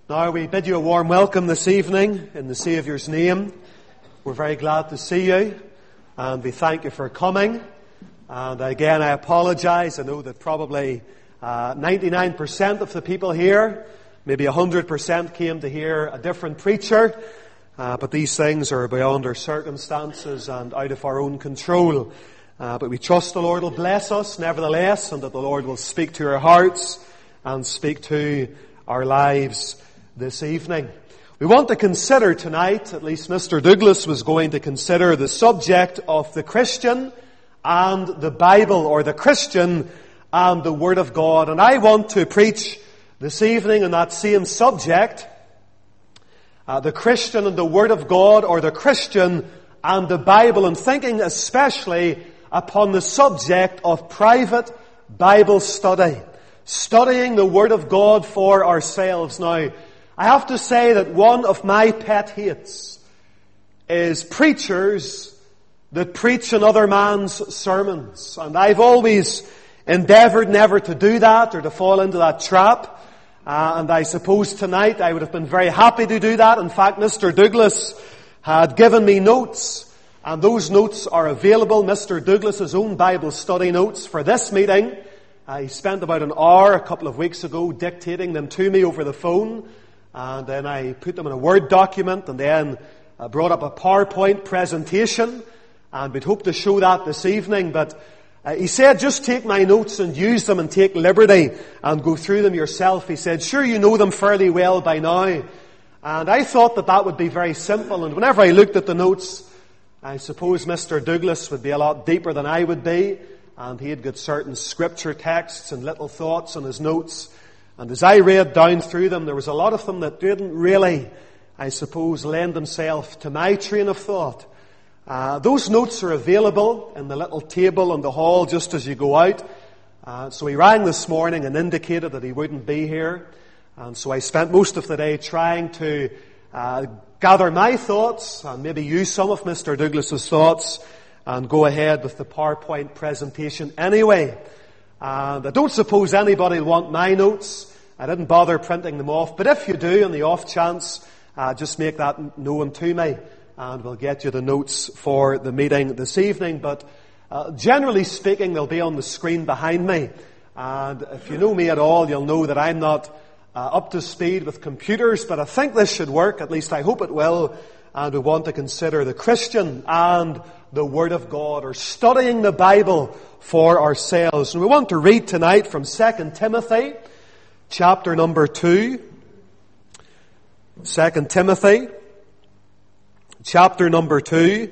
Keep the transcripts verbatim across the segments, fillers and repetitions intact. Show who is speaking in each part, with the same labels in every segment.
Speaker 1: Now we bid you a warm welcome this evening in the Saviour's name. We're very glad to see you and we thank you for coming. And again, I apologize. I know that probably uh, ninety-nine percent of the people here, maybe one hundred percent came to hear a different preacher. Uh, but these things are beyond our circumstances and out of our own control. Uh, but we trust the Lord will bless us nevertheless, and that the Lord will speak to our hearts and speak to our lives this evening. We want to consider tonight, at least Mister Douglas was going to consider, the subject of the Christian and the Bible, or the Christian and the Word of God. And I want to preach this evening on that same subject, uh, the Christian and the Word of God, or the Christian and the Bible, and thinking especially upon the subject of private Bible study, studying the Word of God for ourselves. Now, I have to say that one of my pet hates is preachers that preach another man's sermons. And I've always endeavoured never to do that or to fall into that trap. Uh, and I suppose tonight I would have been very happy to do that. In fact, Mister Douglas had given me notes, and those notes are available, Mister Douglas's own Bible study notes for this meeting. Uh, he spent about an hour a couple of weeks ago dictating them to me over the phone. And then I put them in a Word document and then uh, brought up a PowerPoint presentation. And we'd hope to show that this evening. But uh, he said, just take my notes and use them and take liberty and go through them yourself. He said, sure, you know them fairly well by now. And I thought that that would be very simple. And whenever I looked at the notes, I suppose Mister Douglas would be a lot deeper than I would be. And he had got certain scripture texts and little thoughts on his notes. And as I read down through them, there was a lot of them that didn't really, I suppose, lend themselves to my train of thought. Uh, those notes are available in the little table in the hall just as you go out. Uh, so he rang this morning and indicated that he wouldn't be here. And so I spent most of the day trying to uh, gather my thoughts and maybe use some of Mister Douglas's thoughts and go ahead with the PowerPoint presentation anyway. And I don't suppose anybody will want my notes. I didn't bother printing them off. But if you do, on the off chance, uh, just make that known to me. And we'll get you the notes for the meeting this evening. But uh, generally speaking, they'll be on the screen behind me. And if you know me at all, you'll know that I'm not uh, up to speed with computers. But I think this should work. At least I hope it will. And we want to consider the Christian and the Word of God, or studying the Bible for ourselves. And we want to read tonight from Second Timothy, chapter number two. Second Timothy, chapter number two.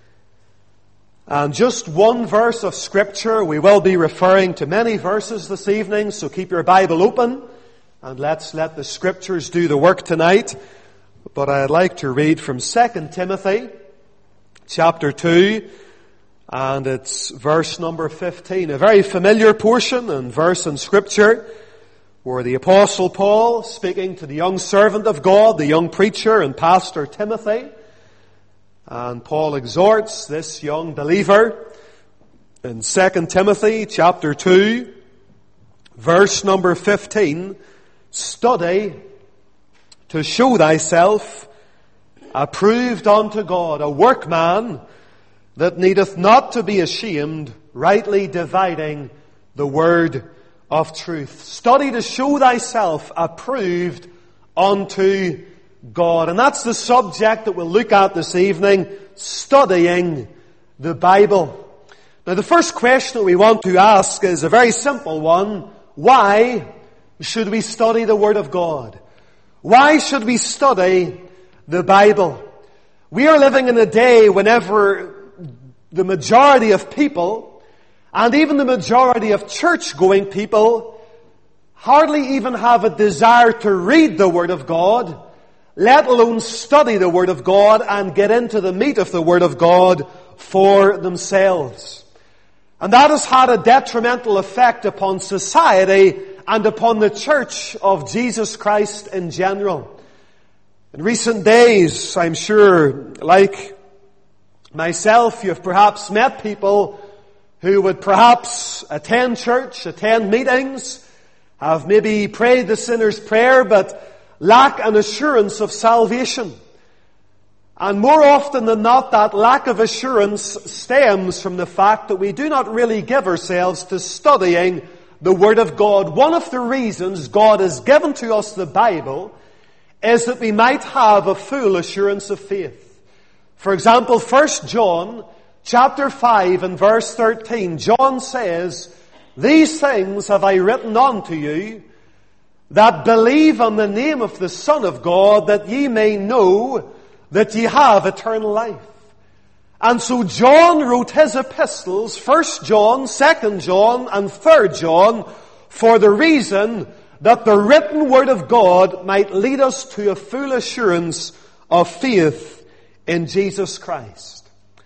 Speaker 1: And just one verse of Scripture. We will be referring to many verses this evening, so keep your Bible open and let's let the Scriptures do the work tonight. But I'd like to read from Second Timothy, chapter two, and it's verse number fifteen. A very familiar portion and verse in Scripture where the Apostle Paul, speaking to the young servant of God, the young preacher and pastor Timothy, and Paul exhorts this young believer in Second Timothy, chapter two, verse number fifteen, study to show thyself approved unto God, a workman that needeth not to be ashamed, rightly dividing the word of truth. Study to show thyself approved unto God. And that's the subject that we'll look at this evening, studying the Bible. Now, the first question that we want to ask is a very simple one. Why should we study the Word of God? Why should we study the Bible? We are living in a day whenever the majority of people, and even the majority of church-going people, hardly even have a desire to read the Word of God, let alone study the Word of God and get into the meat of the Word of God for themselves. And that has had a detrimental effect upon society and upon the Church of Jesus Christ in general. In recent days, I'm sure, like myself, you've perhaps met people who would perhaps attend church, attend meetings, have maybe prayed the sinner's prayer, but lack an assurance of salvation. And more often than not, that lack of assurance stems from the fact that we do not really give ourselves to studying the Word of God. One of the reasons God has given to us the Bible is that we might have a full assurance of faith. For example, First John chapter five and verse thirteen, John says, "These things have I written unto you, that believe on the name of the Son of God, that ye may know that ye have eternal life." And so John wrote his epistles, First John, Second John, and Third John, for the reason that the written Word of God might lead us to a full assurance of faith in Jesus Christ.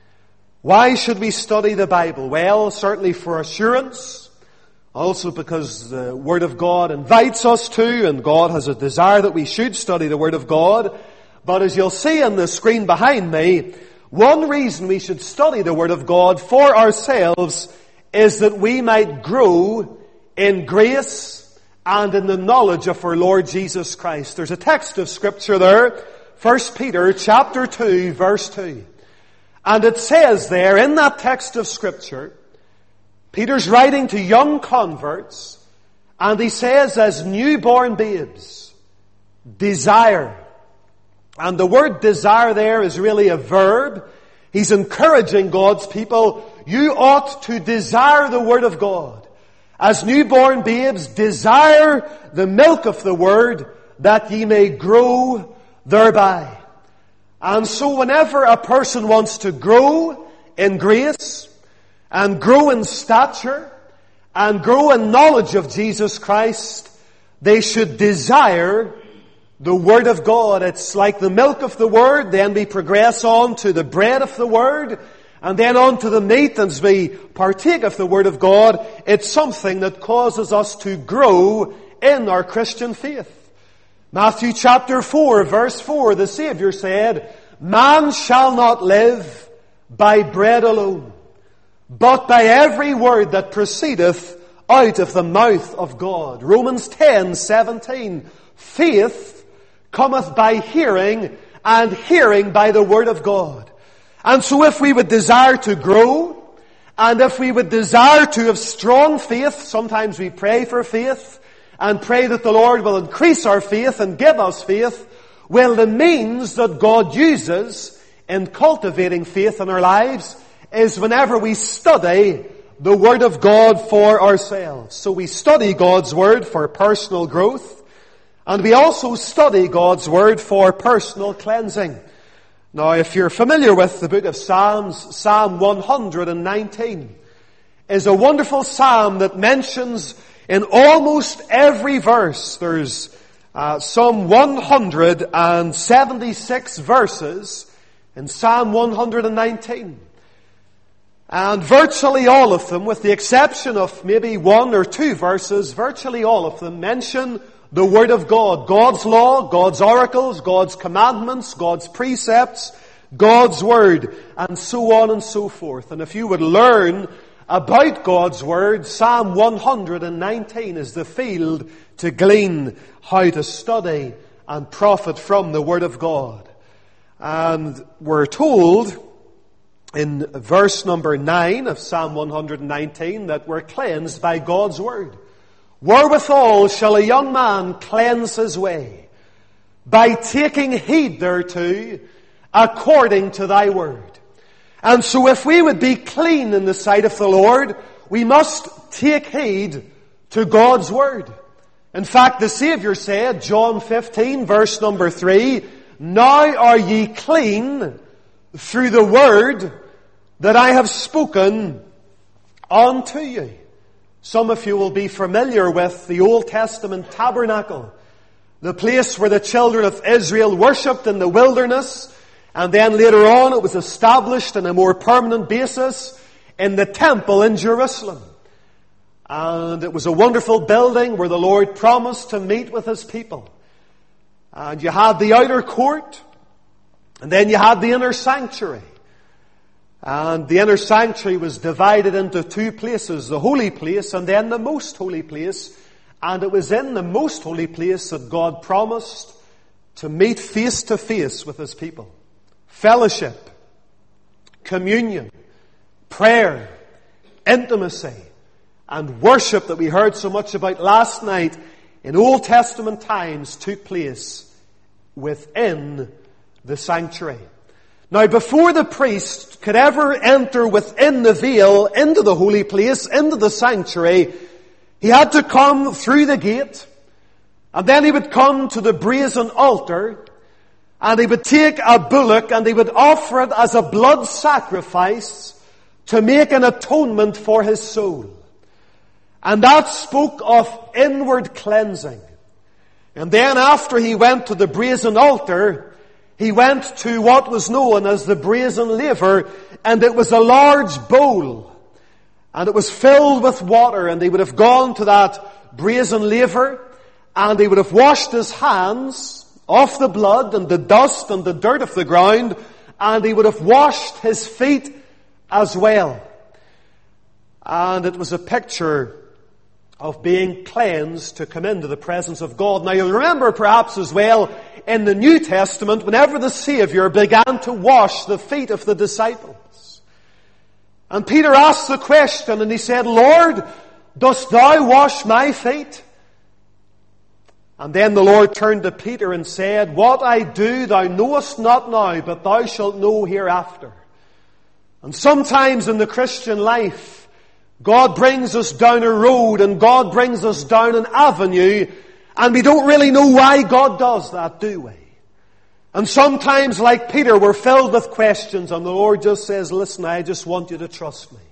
Speaker 1: Why should we study the Bible? Well, certainly for assurance, also because the Word of God invites us to, and God has a desire that we should study the Word of God. But as you'll see on the screen behind me, one reason we should study the Word of God for ourselves is that we might grow in grace and in the knowledge of our Lord Jesus Christ. There's a text of Scripture there, First Peter chapter two, verse two. And it says there, in that text of Scripture, Peter's writing to young converts, and he says, as newborn babes, desire. And the word desire there is really a verb. He's encouraging God's people, you ought to desire the Word of God. As newborn babes, desire the milk of the Word, that ye may grow thereby. And so whenever a person wants to grow in grace, and grow in stature, and grow in knowledge of Jesus Christ, they should desire the Word of God. It's like the milk of the Word, then we progress on to the bread of the Word, and then on to the meat as we partake of the Word of God. It's something that causes us to grow in our Christian faith. Matthew chapter four, verse four, the Savior said, "Man shall not live by bread alone, but by every word that proceedeth out of the mouth of God." Romans ten, seventeen, faith cometh by hearing, and hearing by the Word of God. And so if we would desire to grow, and if we would desire to have strong faith, sometimes we pray for faith, and pray that the Lord will increase our faith and give us faith. Well, the means that God uses in cultivating faith in our lives is whenever we study the Word of God for ourselves. So we study God's Word for personal growth, and we also study God's Word for personal cleansing. Now, if you're familiar with the book of Psalms, Psalm one hundred nineteen is a wonderful psalm that mentions in almost every verse, there's uh, some one hundred seventy-six verses in Psalm one hundred nineteen. And virtually all of them, with the exception of maybe one or two verses, virtually all of them mention the Word of God, God's law, God's oracles, God's commandments, God's precepts, God's Word, and so on and so forth. And if you would learn about God's Word, Psalm one hundred nineteen is the field to glean how to study and profit from the Word of God. And we're told in verse number nine of Psalm one hundred nineteen that we're cleansed by God's Word. Wherewithal shall a young man cleanse his way? By taking heed thereto, according to thy word. And so if we would be clean in the sight of the Lord, we must take heed to God's Word. In fact, the Savior said, John fifteen, verse number three, "Now are ye clean through the word that I have spoken unto you." Some of you will be familiar with the Old Testament tabernacle, the place where the children of Israel worshipped in the wilderness, and then later on it was established on a more permanent basis in the temple in Jerusalem. And it was a wonderful building where the Lord promised to meet with His people. And you had the outer court, and then you had the inner sanctuary. And the inner sanctuary was divided into two places, the holy place and then the most holy place. And it was in the most holy place that God promised to meet face to face with his people. Fellowship, communion, prayer, intimacy, and worship that we heard so much about last night in Old Testament times took place within the sanctuary. Now, before the priest could ever enter within the veil, into the holy place, into the sanctuary, he had to come through the gate, and then he would come to the brazen altar, and he would take a bullock and he would offer it as a blood sacrifice to make an atonement for his soul. And that spoke of inward cleansing. And then after he went to the brazen altar, he went to what was known as the brazen laver, and it was a large bowl. And it was filled with water, and he would have gone to that brazen laver, and he would have washed his hands off the blood and the dust and the dirt of the ground, and he would have washed his feet as well. And it was a picture of being cleansed to come into the presence of God. Now you'll remember perhaps as well in the New Testament, whenever the Savior began to wash the feet of the disciples. And Peter asked the question and he said, "Lord, dost thou wash my feet?" And then the Lord turned to Peter and said, "What I do thou knowest not now, but thou shalt know hereafter." And sometimes in the Christian life, God brings us down a road and God brings us down an avenue, and we don't really know why God does that, do we? And sometimes, like Peter, we're filled with questions and the Lord just says, "Listen, I just want you to trust me.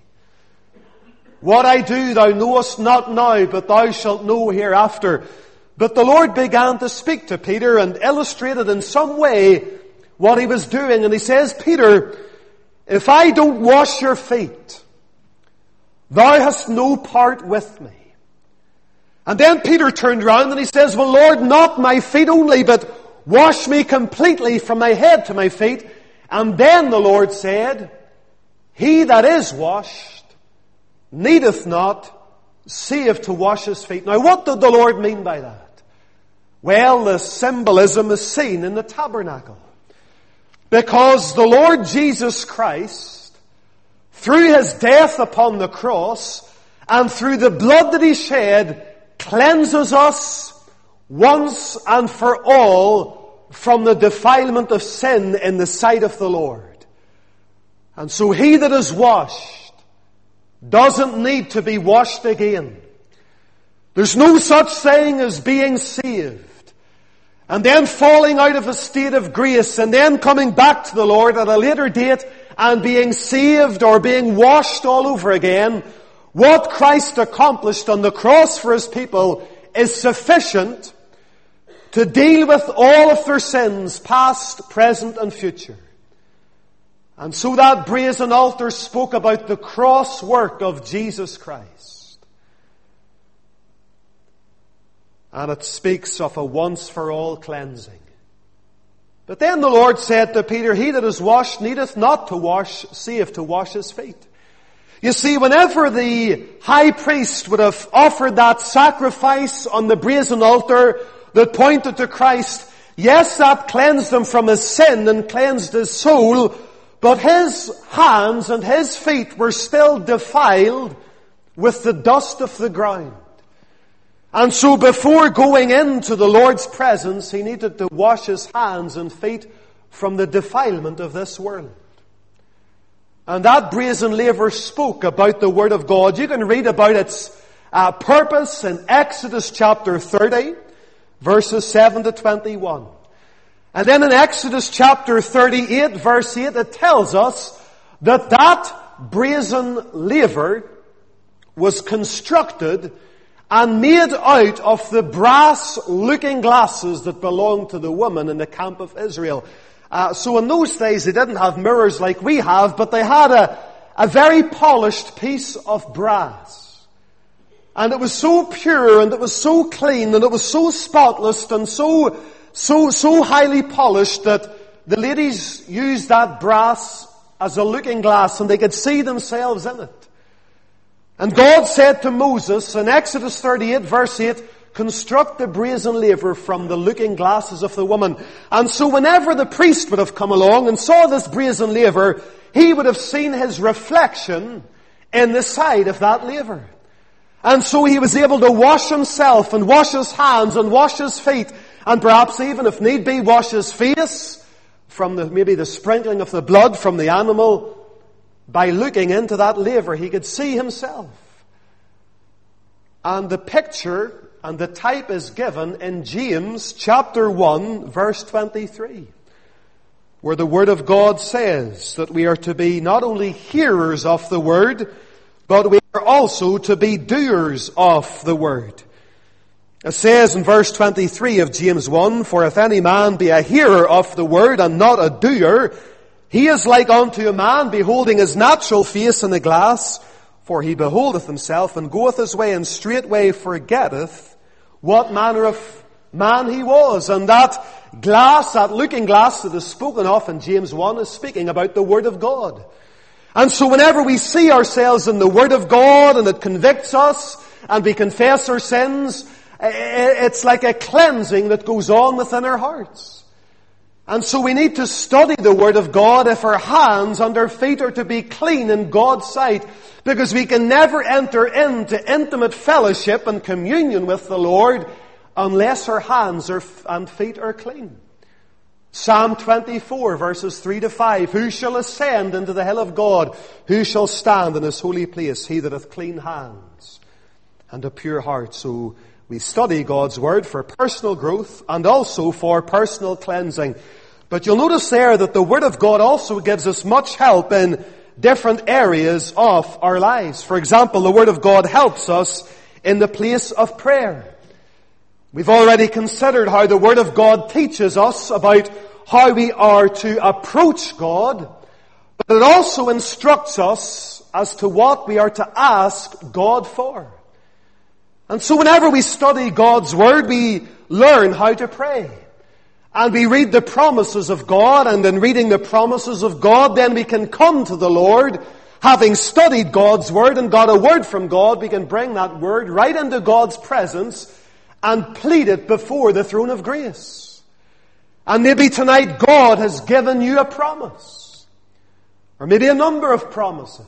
Speaker 1: What I do thou knowest not now, but thou shalt know hereafter." But the Lord began to speak to Peter and illustrated in some way what he was doing. And he says, "Peter, if I don't wash your feet, thou hast no part with me." And then Peter turned around and he says, "Well, Lord, not my feet only, but wash me completely from my head to my feet." And then the Lord said, "He that is washed needeth not save to wash his feet." Now, what did the Lord mean by that? Well, the symbolism is seen in the tabernacle. Because the Lord Jesus Christ, through his death upon the cross, and through the blood that he shed, cleanses us once and for all from the defilement of sin in the sight of the Lord. And so he that is washed doesn't need to be washed again. There's no such thing as being saved and then falling out of a state of grace and then coming back to the Lord at a later date and being saved or being washed all over again. What Christ accomplished on the cross for his people is sufficient to deal with all of their sins, past, present, and future. And so that brazen altar spoke about the cross work of Jesus Christ. And it speaks of a once-for-all cleansing. But then the Lord said to Peter, "He that is washed needeth not to wash, save to wash his feet." You see, whenever the high priest would have offered that sacrifice on the brazen altar that pointed to Christ, yes, that cleansed him from his sin and cleansed his soul, but his hands and his feet were still defiled with the dust of the ground. And so before going into the Lord's presence, he needed to wash his hands and feet from the defilement of this world. And that brazen laver spoke about the Word of God. You can read about its uh, purpose in Exodus chapter thirty, verses seven to twenty-one. And then in Exodus chapter thirty-eight, verse eight, it tells us that that brazen laver was constructed and made out of the brass looking glasses that belonged to the woman in the camp of Israel. Uh, so in those days they didn't have mirrors like we have, but they had a, a very polished piece of brass. And it was so pure and it was so clean and it was so spotless and so, so, so highly polished that the ladies used that brass as a looking glass and they could see themselves in it. And God said to Moses in Exodus thirty-eight verse eight, construct the brazen laver from the looking glasses of the woman. And so whenever the priest would have come along and saw this brazen laver, he would have seen his reflection in the side of that laver. And so he was able to wash himself and wash his hands and wash his feet, and perhaps even, if need be, wash his face from the, maybe the sprinkling of the blood from the animal. By looking into that laver, he could see himself. And the picture and the type is given in James chapter one, verse twenty-three, where the Word of God says that we are to be not only hearers of the Word, but we are also to be doers of the Word. It says in verse twenty-three of James one, "For if any man be a hearer of the Word and not a doer, he is like unto a man beholding his natural face in the glass. For he beholdeth himself, and goeth his way, and straightway forgetteth what manner of man he was." And that glass, that looking glass that is spoken of in James one, is speaking about the Word of God. And so whenever we see ourselves in the Word of God, and it convicts us, and we confess our sins, it's like a cleansing that goes on within our hearts. And so we need to study the Word of God if our hands and our feet are to be clean in God's sight, because we can never enter into intimate fellowship and communion with the Lord unless our hands are, and feet are clean. Psalm twenty-four, verses three to five, "Who shall ascend into the hill of God? Who shall stand in his holy place? He that hath clean hands and a pure heart." So we study God's Word for personal growth and also for personal cleansing. But you'll notice there that the Word of God also gives us much help in different areas of our lives. For example, the Word of God helps us in the place of prayer. We've already considered how the Word of God teaches us about how we are to approach God, but it also instructs us as to what we are to ask God for. And so whenever we study God's Word, we learn how to pray. And we read the promises of God, and in reading the promises of God, then we can come to the Lord. Having studied God's Word and got a word from God, we can bring that word right into God's presence and plead it before the throne of grace. And maybe tonight God has given you a promise. Or maybe a number of promises.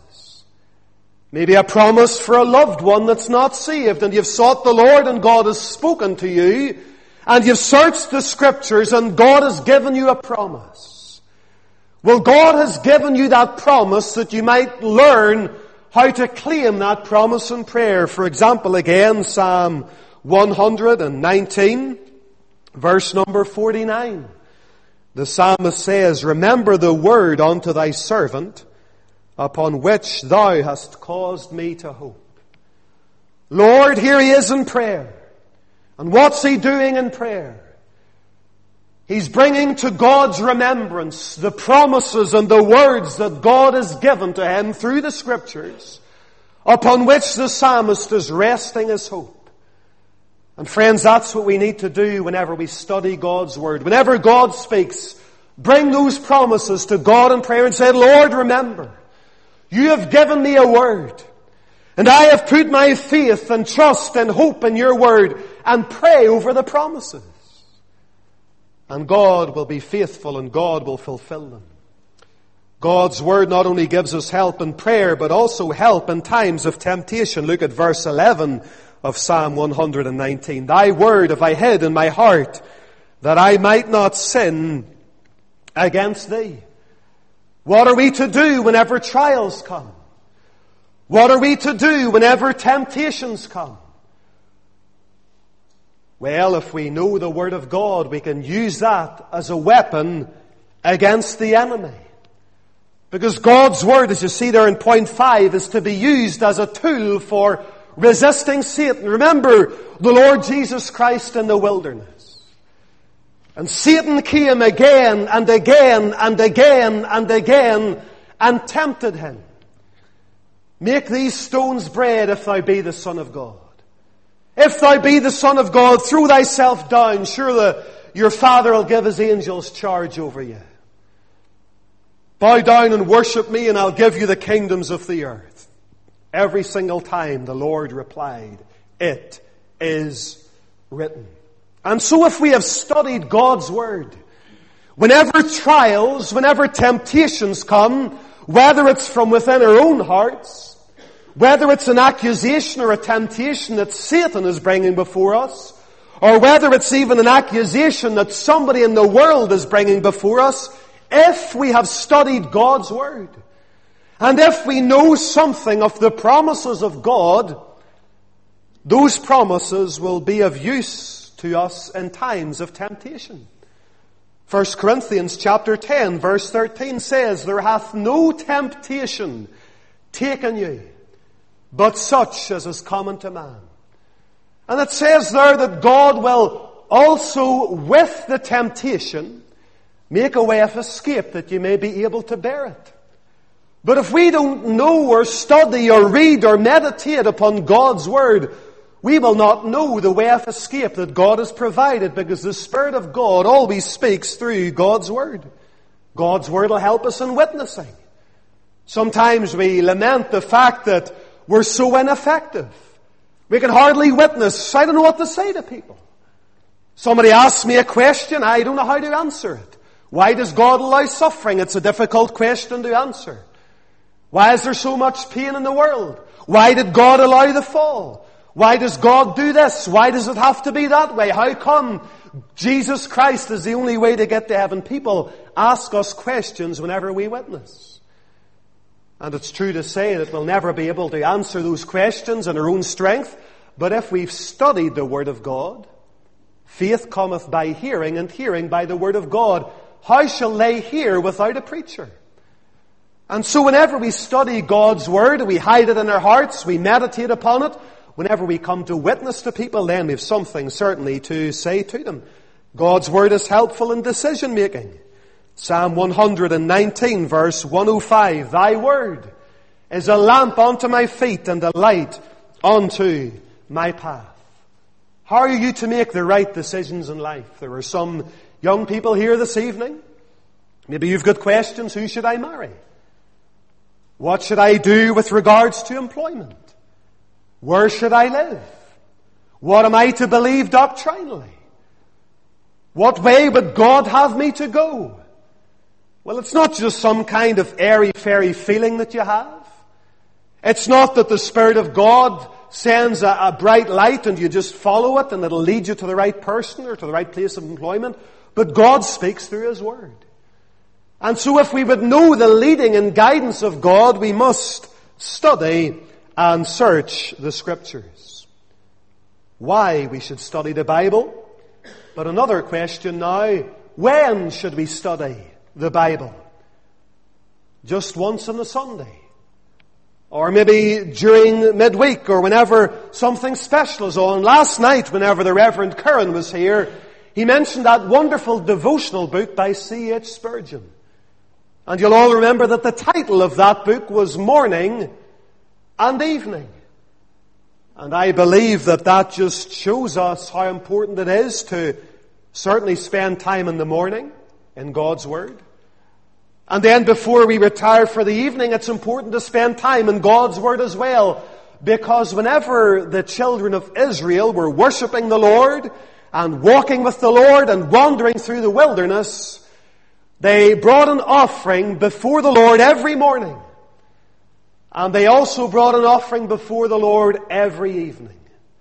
Speaker 1: Maybe a promise for a loved one that's not saved, and you've sought the Lord and God has spoken to you, and you've searched the Scriptures and God has given you a promise. Well, God has given you that promise that you might learn how to claim that promise in prayer. For example, again, Psalm one hundred nineteen, verse number forty-nine. The psalmist says, "Remember the word unto thy servant, upon which thou hast caused me to hope." Lord, here he is in prayer. And what's he doing in prayer? He's bringing to God's remembrance the promises and the words that God has given to him through the Scriptures, upon which the psalmist is resting his hope. And friends, that's what we need to do whenever we study God's Word. Whenever God speaks, bring those promises to God in prayer and say, "Lord, remember, you have given me a word, and I have put my faith and trust and hope in your word," and pray over the promises. And God will be faithful and God will fulfill them. God's Word not only gives us help in prayer, but also help in times of temptation. Look at verse eleven of Psalm one hundred nineteen. "Thy word have I hid in my heart, that I might not sin against thee." What are we to do whenever trials come? What are we to do whenever temptations come? Well, if we know the Word of God, we can use that as a weapon against the enemy. Because God's Word, as you see there in point five, is to be used as a tool for resisting Satan. Remember the Lord Jesus Christ in the wilderness. And Satan came again and again and again and again and tempted him. "Make these stones bread if thou be the Son of God. If thou be the Son of God, throw thyself down. Surely your Father will give his angels charge over you. Bow down and worship me and I'll give you the kingdoms of the earth." Every single time the Lord replied, "It is written. And so if we have studied God's Word, whenever trials, whenever temptations come, whether it's from within our own hearts, whether it's an accusation or a temptation that Satan is bringing before us, or whether it's even an accusation that somebody in the world is bringing before us, if we have studied God's Word, and if we know something of the promises of God, those promises will be of use to us in times of temptation. First Corinthians chapter ten verse thirteen says, "There hath no temptation taken you, but such as is common to man." And it says there that God will also, with the temptation, make a way of escape that you may be able to bear it. But if we don't know or study or read or meditate upon God's Word, we will not know the way of escape that God has provided, because the Spirit of God always speaks through God's Word. God's Word will help us in witnessing. Sometimes we lament the fact that we're so ineffective. We can hardly witness. I don't know what to say to people. Somebody asks me a question, I don't know how to answer it. Why does God allow suffering? It's a difficult question to answer. Why is there so much pain in the world? Why did God allow the fall? Why does God do this? Why does it have to be that way? How come Jesus Christ is the only way to get to heaven? People ask us questions whenever we witness. And it's true to say that we'll never be able to answer those questions in our own strength. But if we've studied the Word of God, faith cometh by hearing, and hearing by the Word of God. How shall they hear without a preacher? And so whenever we study God's Word, we hide it in our hearts, we meditate upon it. Whenever we come to witness to people, then we have something certainly to say to them. God's Word is helpful in decision making. Psalm one nineteen verse one oh five, "Thy Word is a lamp unto my feet and a light unto my path." How are you to make the right decisions in life? There are some young people here this evening. Maybe you've got questions. Who should I marry? What should I do with regards to employment? Where should I live? What am I to believe doctrinally? What way would God have me to go? Well, it's not just some kind of airy-fairy feeling that you have. It's not that the Spirit of God sends a, a bright light and you just follow it and it'll lead you to the right person or to the right place of employment. But God speaks through His Word. And so if we would know the leading and guidance of God, we must study and search the Scriptures. Why we should study the Bible? But another question now, when should we study the Bible? Just once on a Sunday? Or maybe during midweek, or whenever something special is on. Last night, whenever the Reverend Curran was here, he mentioned that wonderful devotional book by C H Spurgeon. And you'll all remember that the title of that book was Morning and Evening. And I believe that that just shows us how important it is to certainly spend time in the morning in God's Word. And then before we retire for the evening, it's important to spend time in God's Word as well. Because whenever the children of Israel were worshipping the Lord and walking with the Lord and wandering through the wilderness, they brought an offering before the Lord every morning. And they also brought an offering before the Lord every evening.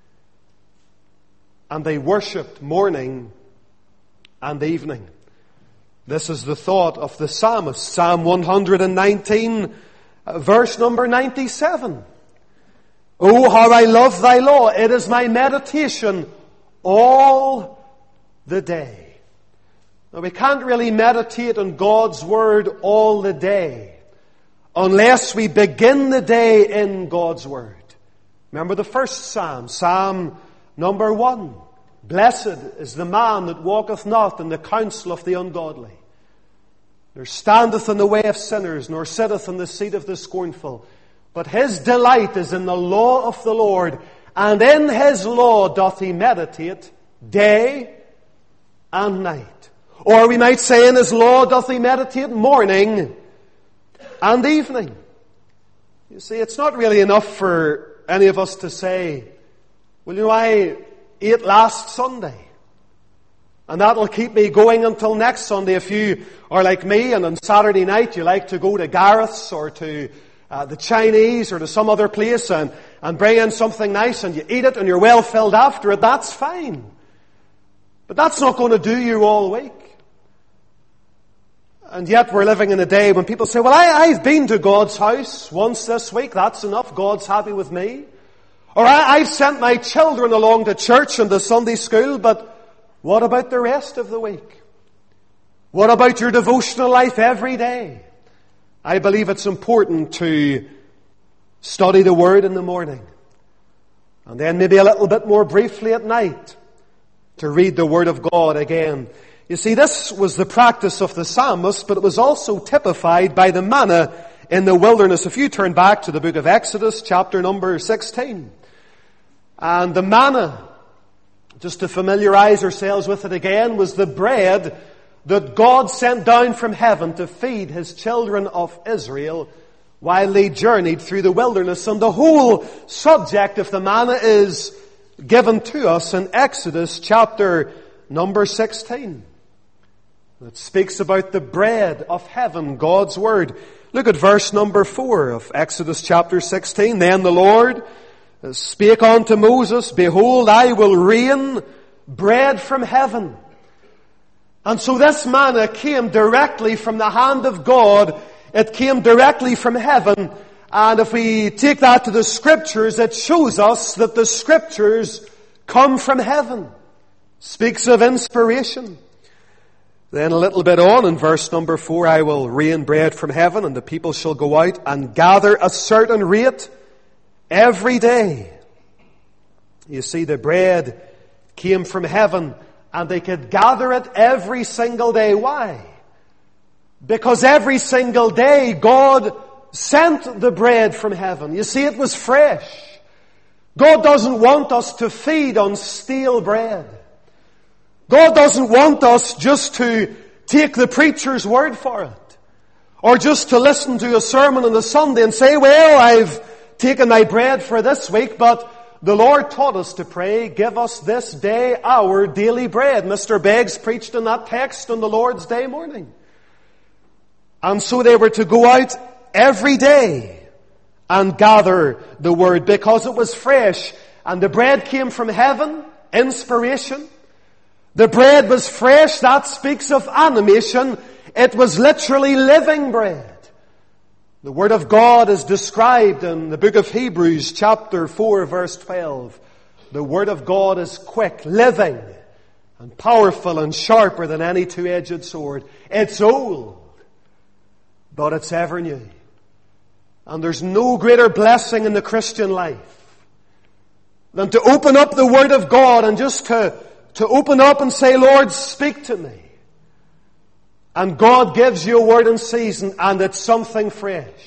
Speaker 1: And they worshipped morning and evening. This is the thought of the psalmist, Psalm one nineteen, verse number ninety-seven. "Oh, how I love thy law. It is my meditation all the day." Now, we can't really meditate on God's Word all the day unless we begin the day in God's Word. Remember the first Psalm, Psalm number one. "Blessed is the man that walketh not in the counsel of the ungodly, nor standeth in the way of sinners, nor sitteth in the seat of the scornful. But his delight is in the law of the Lord, and in his law doth he meditate day and night." Or we might say, in his law doth he meditate morning and evening. You see, it's not really enough for any of us to say, "Well, you know, I ate last Sunday. And that'll keep me going until next Sunday. If you are like me and on Saturday night you like to go to Gareth's or to uh, the Chinese or to some other place and, and bring in something nice and you eat it and you're well filled after it, that's fine. But that's not going to do you all week. And yet we're living in a day when people say, well, I, I've been to God's house once this week. That's enough. God's happy with me. Or I, I've sent my children along to church and to Sunday school, but what about the rest of the week? What about your devotional life every day? I believe it's important to study the Word in the morning. And then maybe a little bit more briefly at night to read the Word of God again. You see, this was the practice of the psalmist, but it was also typified by the manna in the wilderness. If you turn back to the book of Exodus, chapter number sixteen. And the manna, just to familiarize ourselves with it again, was the bread that God sent down from heaven to feed His children of Israel while they journeyed through the wilderness. And the whole subject of the manna is given to us in Exodus chapter number sixteen. It speaks about the bread of heaven, God's Word. Look at verse number four of Exodus chapter sixteen. Then the Lord spake unto Moses, Behold, I will rain bread from heaven. And so this manna came directly from the hand of God. It came directly from heaven. And if we take that to the Scriptures, it shows us that the Scriptures come from heaven. Speaks of inspiration. Then a little bit on in verse number four, I will rain bread from heaven, and the people shall go out and gather a certain rate every day. You see, the bread came from heaven, and they could gather it every single day. Why? Because every single day God sent the bread from heaven. You see, it was fresh. God doesn't want us to feed on stale bread. God doesn't want us just to take the preacher's word for it. Or just to listen to a sermon on a Sunday and say, well, I've taken my bread for this week, but the Lord taught us to pray, give us this day our daily bread. Mister Beggs preached in that text on the Lord's Day morning. And so they were to go out every day and gather the word because it was fresh. And the bread came from heaven, inspiration. The bread was fresh, that speaks of animation. It was literally living bread. The Word of God is described in the book of Hebrews, chapter four, verse twelve. The Word of God is quick, living, and powerful and sharper than any two-edged sword. It's old, but it's ever new. And there's no greater blessing in the Christian life than to open up the Word of God and just to To open up and say, Lord, speak to me. And God gives you a word in season, and it's something fresh.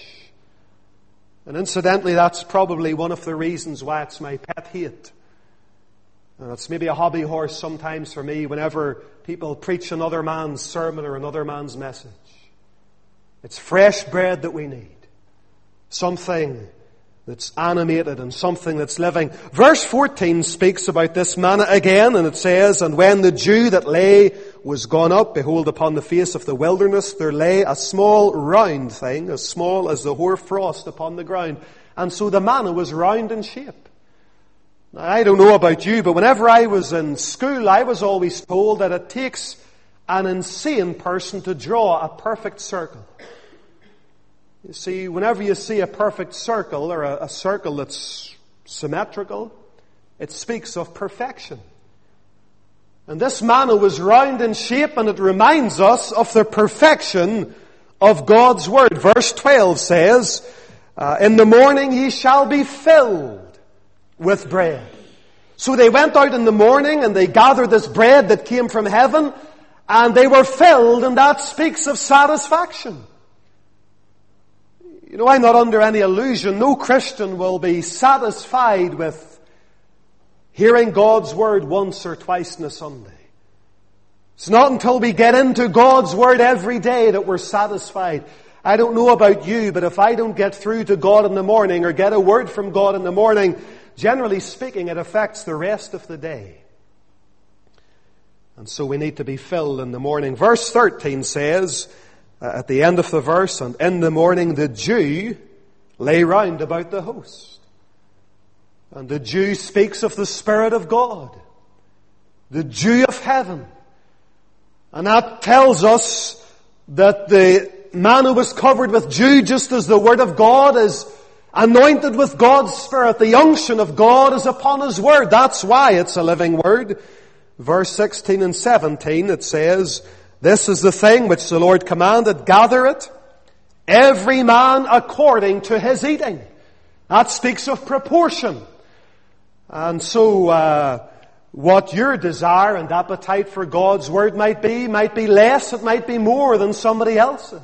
Speaker 1: And incidentally, that's probably one of the reasons why it's my pet hate. And it's maybe a hobby horse sometimes for me whenever people preach another man's sermon or another man's message. It's fresh bread that we need. Something that's animated and something that's living. Verse fourteen speaks about this manna again, and it says, And when the dew that lay was gone up, behold, upon the face of the wilderness there lay a small round thing, as small as the hoar frost upon the ground. And so the manna was round in shape. Now, I don't know about you, but whenever I was in school, I was always told that it takes an insane person to draw a perfect circle. You see, whenever you see a perfect circle or a, a circle that's symmetrical, it speaks of perfection. And this manna was round in shape, and it reminds us of the perfection of God's Word. Verse twelve says, uh, In the morning ye shall be filled with bread. So they went out in the morning and they gathered this bread that came from heaven, and they were filled, and that speaks of satisfaction. You know, I'm not under any illusion. No Christian will be satisfied with hearing God's Word once or twice on a Sunday. It's not until we get into God's Word every day that we're satisfied. I don't know about you, but if I don't get through to God in the morning or get a word from God in the morning, generally speaking, it affects the rest of the day. And so we need to be filled in the morning. Verse thirteen says, uh, at the end of the verse, and in the morning the dew lay round about the host. And the dew speaks of the Spirit of God, the dew of heaven. And that tells us that the man who was covered with dew, just as the Word of God is anointed with God's Spirit, the unction of God is upon His Word. That's why it's a living Word. Verse sixteen and seventeen, it says, this is the thing which the Lord commanded, gather it, every man according to his eating. That speaks of proportion. And so, uh, what your desire and appetite for God's Word might be, might be less, it might be more than somebody else's.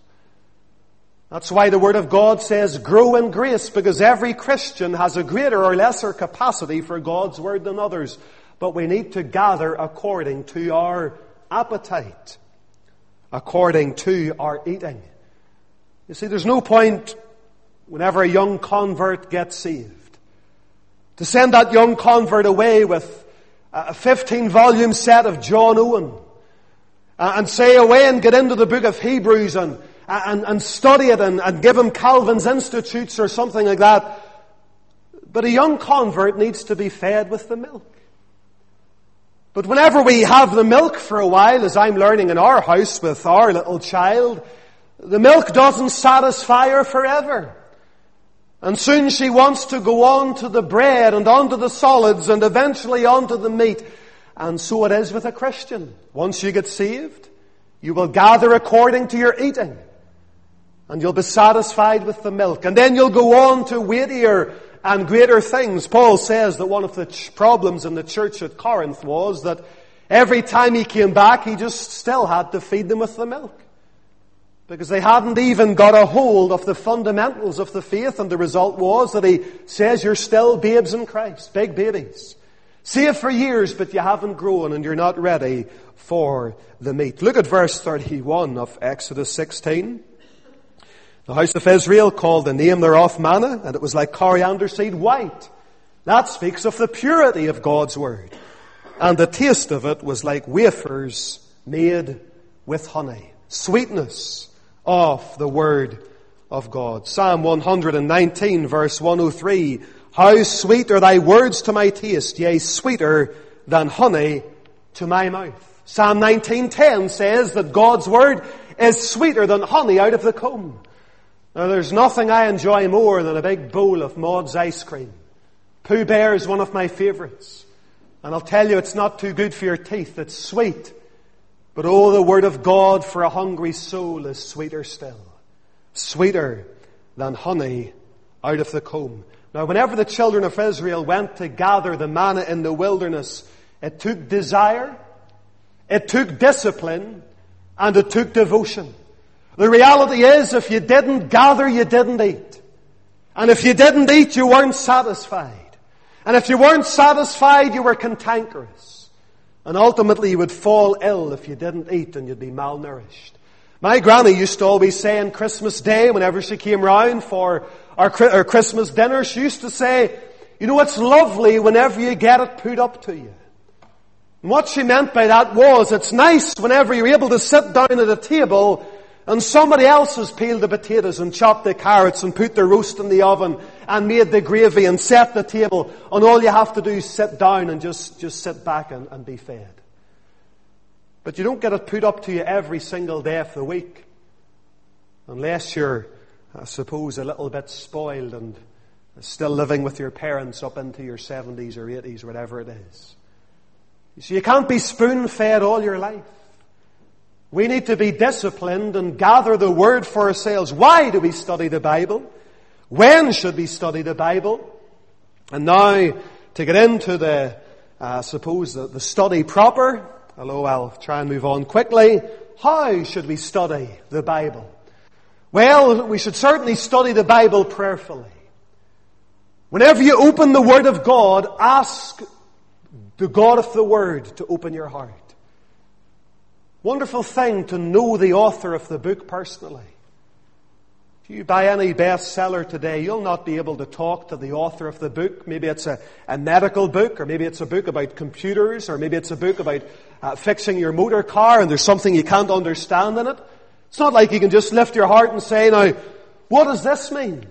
Speaker 1: That's why the Word of God says, grow in grace, because every Christian has a greater or lesser capacity for God's Word than others. But we need to gather according to our appetite, according to our eating. You see, there's no point whenever a young convert gets saved to send that young convert away with a fifteen volume set of John Owen and say, away and get into the book of Hebrews and, and, and study it and, and give him Calvin's Institutes or something like that. But a young convert needs to be fed with the milk. But whenever we have the milk for a while, as I'm learning in our house with our little child, the milk doesn't satisfy her forever. And soon she wants to go on to the bread and on to the solids and eventually on to the meat. And so it is with a Christian. Once you get saved, you will gather according to your eating. And you'll be satisfied with the milk. And then you'll go on to weightier and greater things. Paul says that one of the ch- problems in the church at Corinth was that every time he came back, he just still had to feed them with the milk. Because they hadn't even got a hold of the fundamentals of the faith, and the result was that he says you're still babes in Christ, big babies. Saved for years, but you haven't grown and you're not ready for the meat. Look at verse thirty-one of Exodus sixteen. The house of Israel called the name thereof manna, and it was like coriander seed white. That speaks of the purity of God's Word. And the taste of it was like wafers made with honey. Sweetness of the Word of God. Psalm one nineteen verse one oh three. How sweet are thy words to my taste, yea, sweeter than honey to my mouth. Psalm nineteen ten says that God's Word is sweeter than honey out of the comb. Now, there's nothing I enjoy more than a big bowl of Maud's ice cream. Pooh Bear is one of my favourites. And I'll tell you, it's not too good for your teeth. It's sweet. But oh, the Word of God for a hungry soul is sweeter still. Sweeter than honey out of the comb. Now, whenever the children of Israel went to gather the manna in the wilderness, it took desire, it took discipline, and it took devotion. The reality is, if you didn't gather, you didn't eat. And if you didn't eat, you weren't satisfied. And if you weren't satisfied, you were cantankerous. And ultimately, you would fall ill if you didn't eat, and you'd be malnourished. My granny used to always say on Christmas Day, whenever she came round for our, our Christmas dinner, she used to say, you know, it's lovely whenever you get it put up to you. And what she meant by that was, it's nice whenever you're able to sit down at a table and somebody else has peeled the potatoes and chopped the carrots and put the roast in the oven and made the gravy and set the table, and all you have to do is sit down and just, just sit back and, and be fed. But you don't get it put up to you every single day of the week. Unless you're, I suppose, a little bit spoiled and still living with your parents up into your seventies or eighties, whatever it is. You see, you can't be spoon-fed all your life. We need to be disciplined and gather the Word for ourselves. Why do we study the Bible? When should we study the Bible? And now, to get into the, I uh, suppose, the, the study proper, although I'll try and move on quickly, how should we study the Bible? Well, we should certainly study the Bible prayerfully. Whenever you open the Word of God, ask the God of the Word to open your heart. Wonderful thing to know the author of the book personally. If you buy any bestseller today, you'll not be able to talk to the author of the book. Maybe it's a, a medical book, or maybe it's a book about computers, or maybe it's a book about uh, fixing your motor car and there's something you can't understand in it. It's not like you can just lift your heart and say, now, what does this mean?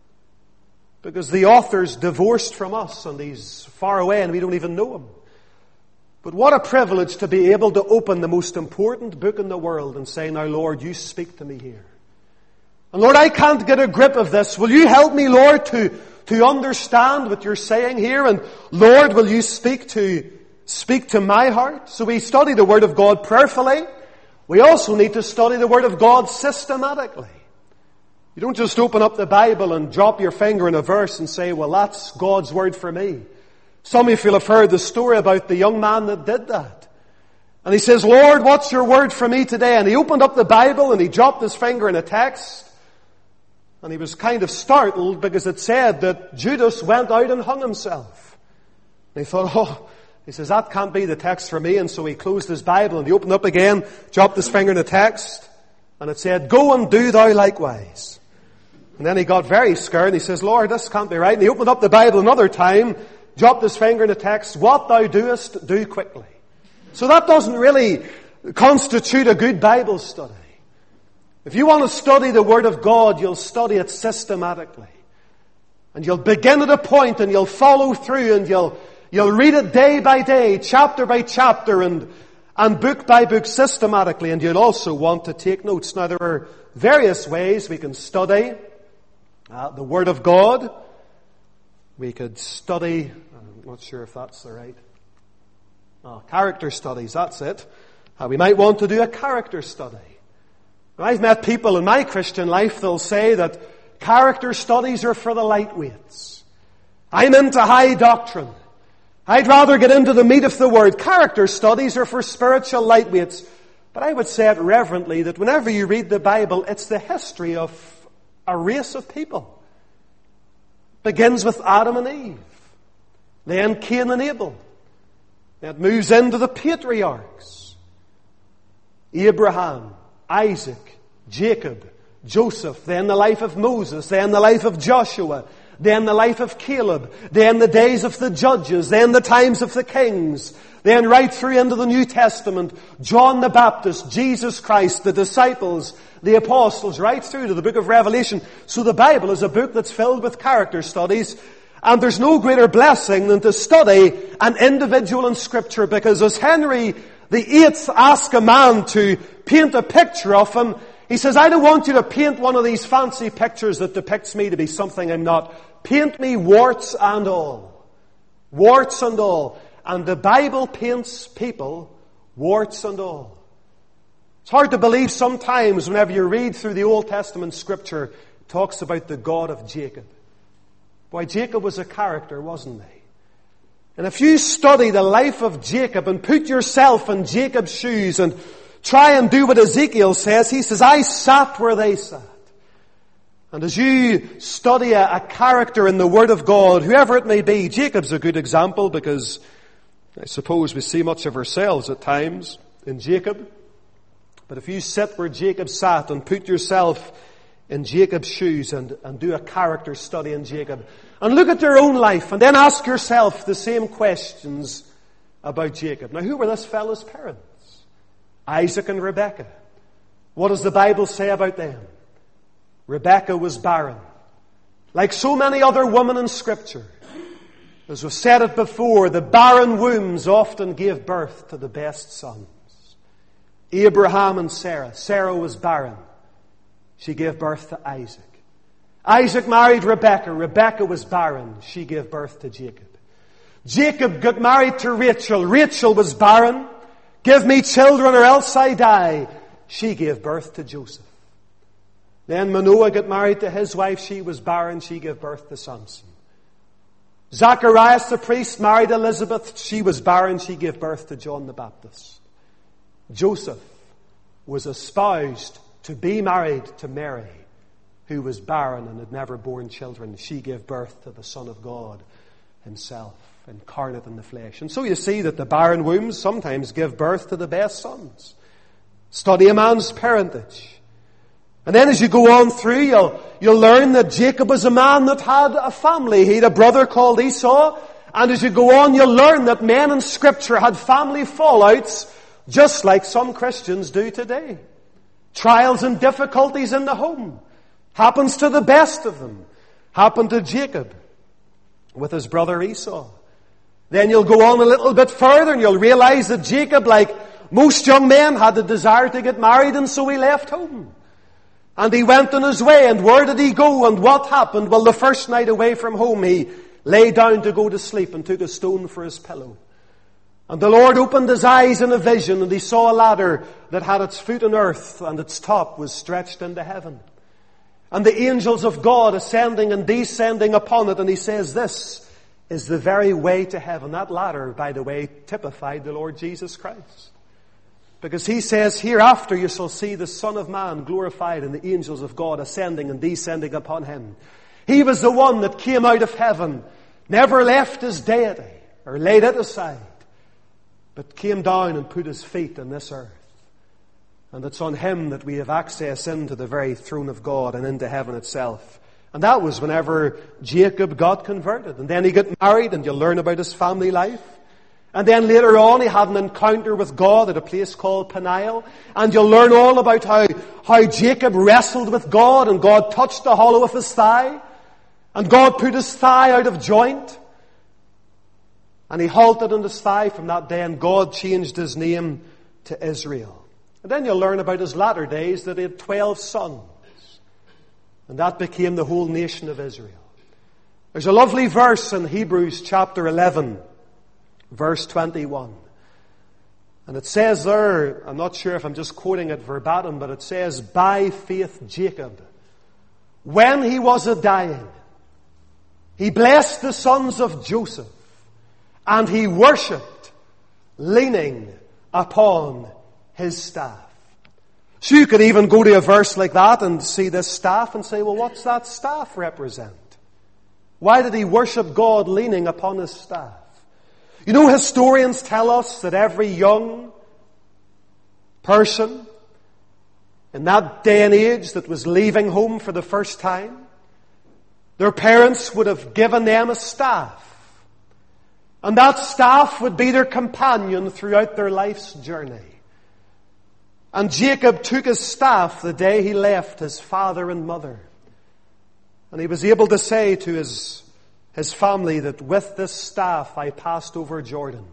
Speaker 1: Because the author's divorced from us and he's far away and we don't even know him. But what a privilege to be able to open the most important book in the world and say, now Lord, you speak to me here. And Lord, I can't get a grip of this. Will you help me, Lord, to, to understand what you're saying here? And Lord, will you speak to, speak to my heart? So we study the Word of God prayerfully. We also need to study the Word of God systematically. You don't just open up the Bible and drop your finger in a verse and say, well, that's God's Word for me. Some of you will have heard the story about the young man that did that. And he says, Lord, what's your word for me today? And he opened up the Bible and he dropped his finger in a text. And he was kind of startled because it said that Judas went out and hung himself. And he thought, oh, he says, that can't be the text for me. And so he closed his Bible and he opened up again, dropped his finger in the text. And it said, go and do thou likewise. And then he got very scared and he says, Lord, this can't be right. And he opened up the Bible another time, dropped his finger in the text, what thou doest, do quickly. So that doesn't really constitute a good Bible study. If you want to study the Word of God, you'll study it systematically. And you'll begin at a point and you'll follow through and you'll, you'll read it day by day, chapter by chapter and, and book by book systematically. And you'll also want to take notes. Now there are various ways we can study uh, the Word of God. We could study, I'm not sure if that's the right, oh, character studies, that's it. Uh, we might want to do a character study. Now, I've met people in my Christian life, they'll say that character studies are for the lightweights. I'm into high doctrine. I'd rather get into the meat of the Word. Character studies are for spiritual lightweights. But I would say it reverently that whenever you read the Bible, it's the history of a race of people. Begins with Adam and Eve, then Cain and Abel. It moves into the patriarchs. Abraham, Isaac, Jacob, Joseph, then the life of Moses, then the life of Joshua, then the life of Caleb, then the days of the judges, then the times of the kings, then right through into the New Testament, John the Baptist, Jesus Christ, the disciples, the apostles, right through to the book of Revelation. So the Bible is a book that's filled with character studies, and there's no greater blessing than to study an individual in Scripture, because as Henry the Eighth asked a man to paint a picture of him, he says, I don't want you to paint one of these fancy pictures that depicts me to be something I'm not. Paint me warts and all. Warts and all. And the Bible paints people warts and all. It's hard to believe sometimes whenever you read through the Old Testament Scripture, it talks about the God of Jacob. Boy, Jacob was a character, wasn't he? And if you study the life of Jacob and put yourself in Jacob's shoes and try and do what Ezekiel says, he says, I sat where they sat. And as you study a, a character in the Word of God, whoever it may be, Jacob's a good example because I suppose we see much of ourselves at times in Jacob. But if you sit where Jacob sat and put yourself in Jacob's shoes and, and do a character study in Jacob, and look at your own life and then ask yourself the same questions about Jacob. Now, who were this fellow's parents? Isaac and Rebekah. What does the Bible say about them? Rebekah was barren. Like so many other women in Scripture. As we've said it before, the barren wombs often gave birth to the best sons. Abraham and Sarah. Sarah was barren. She gave birth to Isaac. Isaac married Rebekah. Rebekah was barren. She gave birth to Jacob. Jacob got married to Rachel. Rachel was barren. Give me children or else I die. She gave birth to Joseph. Then Manoah got married to his wife. She was barren. She gave birth to Samson. Zacharias the priest married Elizabeth. She was barren. She gave birth to John the Baptist. Joseph was espoused to be married to Mary, who was barren and had never borne children. She gave birth to the Son of God himself, incarnate in the flesh. And so you see that the barren wombs sometimes give birth to the best sons. Study a man's parentage. And then as you go on through, you'll, you'll learn that Jacob was a man that had a family. He had a brother called Esau. And as you go on, you'll learn that men in Scripture had family fallouts, just like some Christians do today. Trials and difficulties in the home. Happens to the best of them. Happened to Jacob with his brother Esau. Then you'll go on a little bit further and you'll realize that Jacob, like most young men, had the desire to get married, and so he left home. And he went on his way, and where did he go, and what happened? Well, the first night away from home, he lay down to go to sleep and took a stone for his pillow. And the Lord opened his eyes in a vision, and he saw a ladder that had its foot on earth, and its top was stretched into heaven. And the angels of God ascending and descending upon it, and he says, this is the very way to heaven. That ladder, by the way, typified the Lord Jesus Christ. Because he says, hereafter you shall see the Son of Man glorified and the angels of God ascending and descending upon him. He was the one that came out of heaven, never left his deity or laid it aside, but came down and put his feet on this earth. And it's on him that we have access into the very throne of God and into heaven itself. And that was whenever Jacob got converted. And then he got married, and you'll learn about his family life. And then later on he had an encounter with God at a place called Peniel. And you'll learn all about how, how Jacob wrestled with God, and God touched the hollow of his thigh. And God put his thigh out of joint. And he halted on his thigh from that day, and God changed his name to Israel. And then you'll learn about his latter days that he had twelve sons. And that became the whole nation of Israel. There's a lovely verse in Hebrews chapter eleven, verse twenty-one. And it says there, I'm not sure if I'm just quoting it verbatim, but it says, by faith Jacob, when he was a dying, he blessed the sons of Joseph, and he worshipped, leaning upon his staff. So you could even go to a verse like that and see this staff and say, well, what's that staff represent? Why did he worship God leaning upon his staff? You know, historians tell us that every young person in that day and age that was leaving home for the first time, their parents would have given them a staff. And that staff would be their companion throughout their life's journey. And Jacob took his staff the day he left his father and mother. And he was able to say to his, his family that with this staff I passed over Jordan.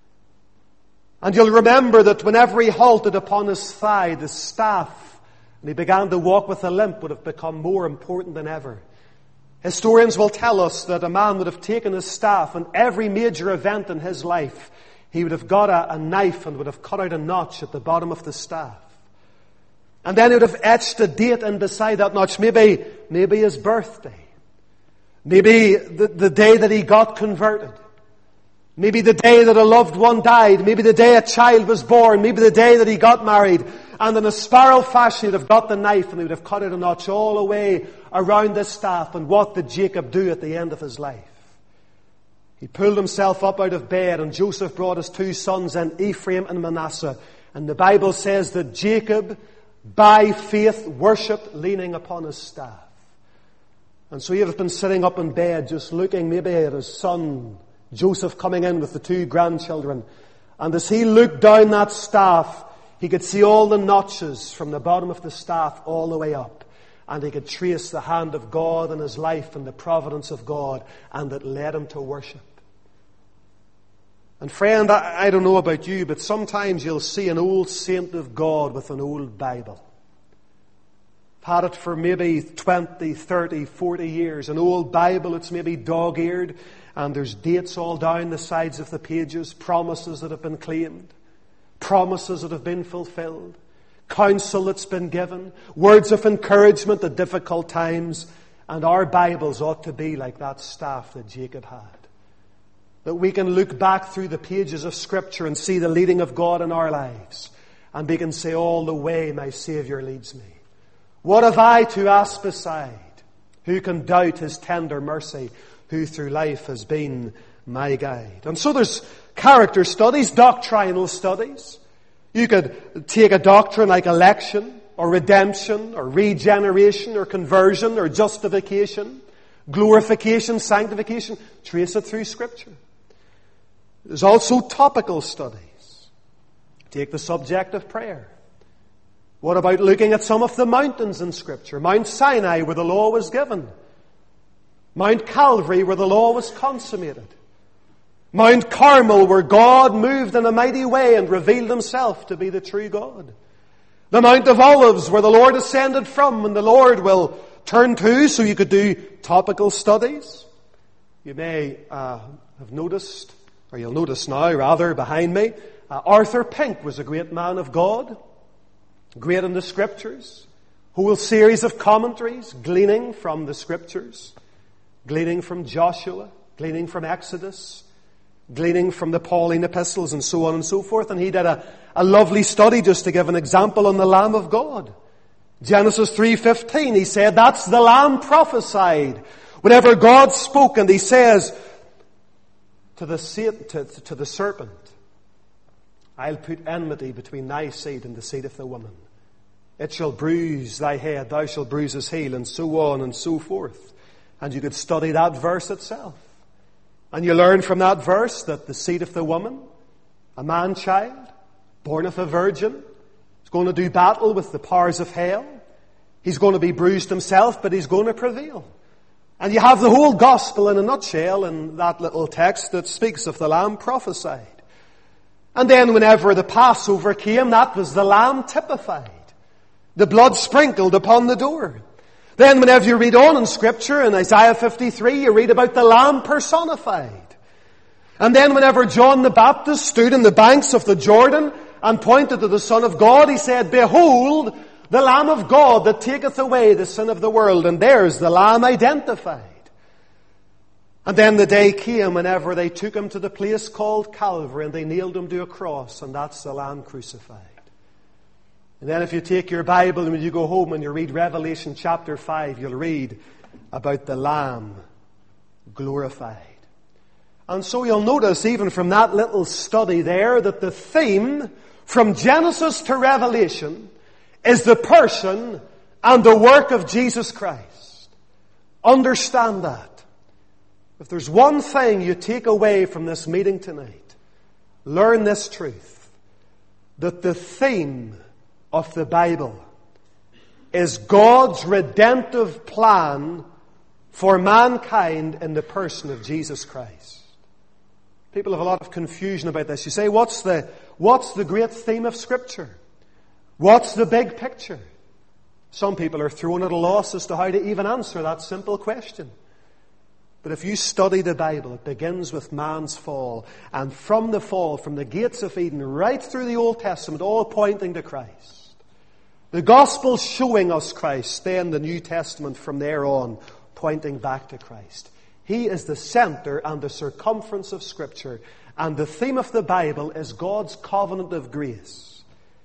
Speaker 1: And you'll remember that whenever he halted upon his thigh, the staff, and he began to walk with a limp, would have become more important than ever. Historians will tell us that a man would have taken his staff, and every major event in his life, he would have got a, a knife and would have cut out a notch at the bottom of the staff. And then he would have etched a date in beside that notch. Maybe, maybe his birthday. Maybe the, the day that he got converted. Maybe the day that a loved one died. Maybe the day a child was born. Maybe the day that he got married. And in a spiral fashion, he would have got the knife and he would have cut out a notch all the way around this staff. And what did Jacob do at the end of his life? He pulled himself up out of bed, and Joseph brought his two sons in, Ephraim and Manasseh. And the Bible says that Jacob, by faith, worshipped leaning upon his staff. And so he would have been sitting up in bed just looking maybe at his son Joseph coming in with the two grandchildren. And as he looked down that staff, he could see all the notches from the bottom of the staff all the way up. And he could trace the hand of God in his life and the providence of God, and it led him to worship. And friend, I, I don't know about you, but sometimes you'll see an old saint of God with an old Bible. I've had it for maybe twenty, thirty, forty years. An old Bible, it's maybe dog-eared, and there's dates all down the sides of the pages, promises that have been claimed, promises that have been fulfilled, counsel that's been given, words of encouragement at difficult times. And our Bibles ought to be like that staff that Jacob had. That we can look back through the pages of Scripture and see the leading of God in our lives. And we can say, all the way my Saviour leads me. What have I to ask beside? Who can doubt His tender mercy, who through life has been my guide? And so there's character studies, doctrinal studies. You could take a doctrine like election, or redemption, or regeneration, or conversion, or justification, glorification, sanctification. Trace it through Scripture. There's also topical studies. Take the subject of prayer. What about looking at some of the mountains in Scripture? Mount Sinai, where the law was given. Mount Calvary, where the law was consummated. Mount Carmel, where God moved in a mighty way and revealed Himself to be the true God. The Mount of Olives, where the Lord ascended from and the Lord will turn to, so you could do topical studies. You may uh, have noticed, or you'll notice now rather, behind me, uh, Arthur Pink was a great man of God, great in the Scriptures, whole series of commentaries, gleaning from the Scriptures, gleaning from Joshua, gleaning from Exodus, gleaning from the Pauline epistles, and so on and so forth. And he did a, a lovely study, just to give an example, on the Lamb of God. Genesis three fifteen, he said, that's the Lamb prophesied. Whenever God spoke, and he says to the, to, to the serpent, I'll put enmity between thy seed and the seed of the woman. It shall bruise thy head, thou shalt bruise his heel, and so on and so forth. And you could study that verse itself. And you learn from that verse that the seed of the woman, a man-child, born of a virgin, is going to do battle with the powers of hell. He's going to be bruised himself, but he's going to prevail. And you have the whole gospel in a nutshell in that little text that speaks of the Lamb prophesied. And then whenever the Passover came, that was the Lamb typified. The blood sprinkled upon the door. Then whenever you read on in Scripture, in Isaiah fifty-three, you read about the Lamb personified. And then whenever John the Baptist stood in the banks of the Jordan and pointed to the Son of God, he said, behold, the Lamb of God that taketh away the sin of the world. And there's the Lamb identified. And then the day came whenever they took him to the place called Calvary and they nailed him to a cross, and that's the Lamb crucified. And then if you take your Bible and when you go home and you read Revelation chapter five, you'll read about the Lamb glorified. And so you'll notice even from that little study there that the theme from Genesis to Revelation is the person and the work of Jesus Christ. Understand that. If there's one thing you take away from this meeting tonight, learn this truth, that the theme of the Bible is God's redemptive plan for mankind in the person of Jesus Christ. People have a lot of confusion about this. You say, what's the, what's the great theme of Scripture? What's the big picture? Some people are thrown at a loss as to how to even answer that simple question. But if you study the Bible, it begins with man's fall. And from the fall, from the gates of Eden, right through the Old Testament, all pointing to Christ. The Gospel showing us Christ, then the New Testament from there on, pointing back to Christ. He is the center and the circumference of Scripture. And the theme of the Bible is God's covenant of grace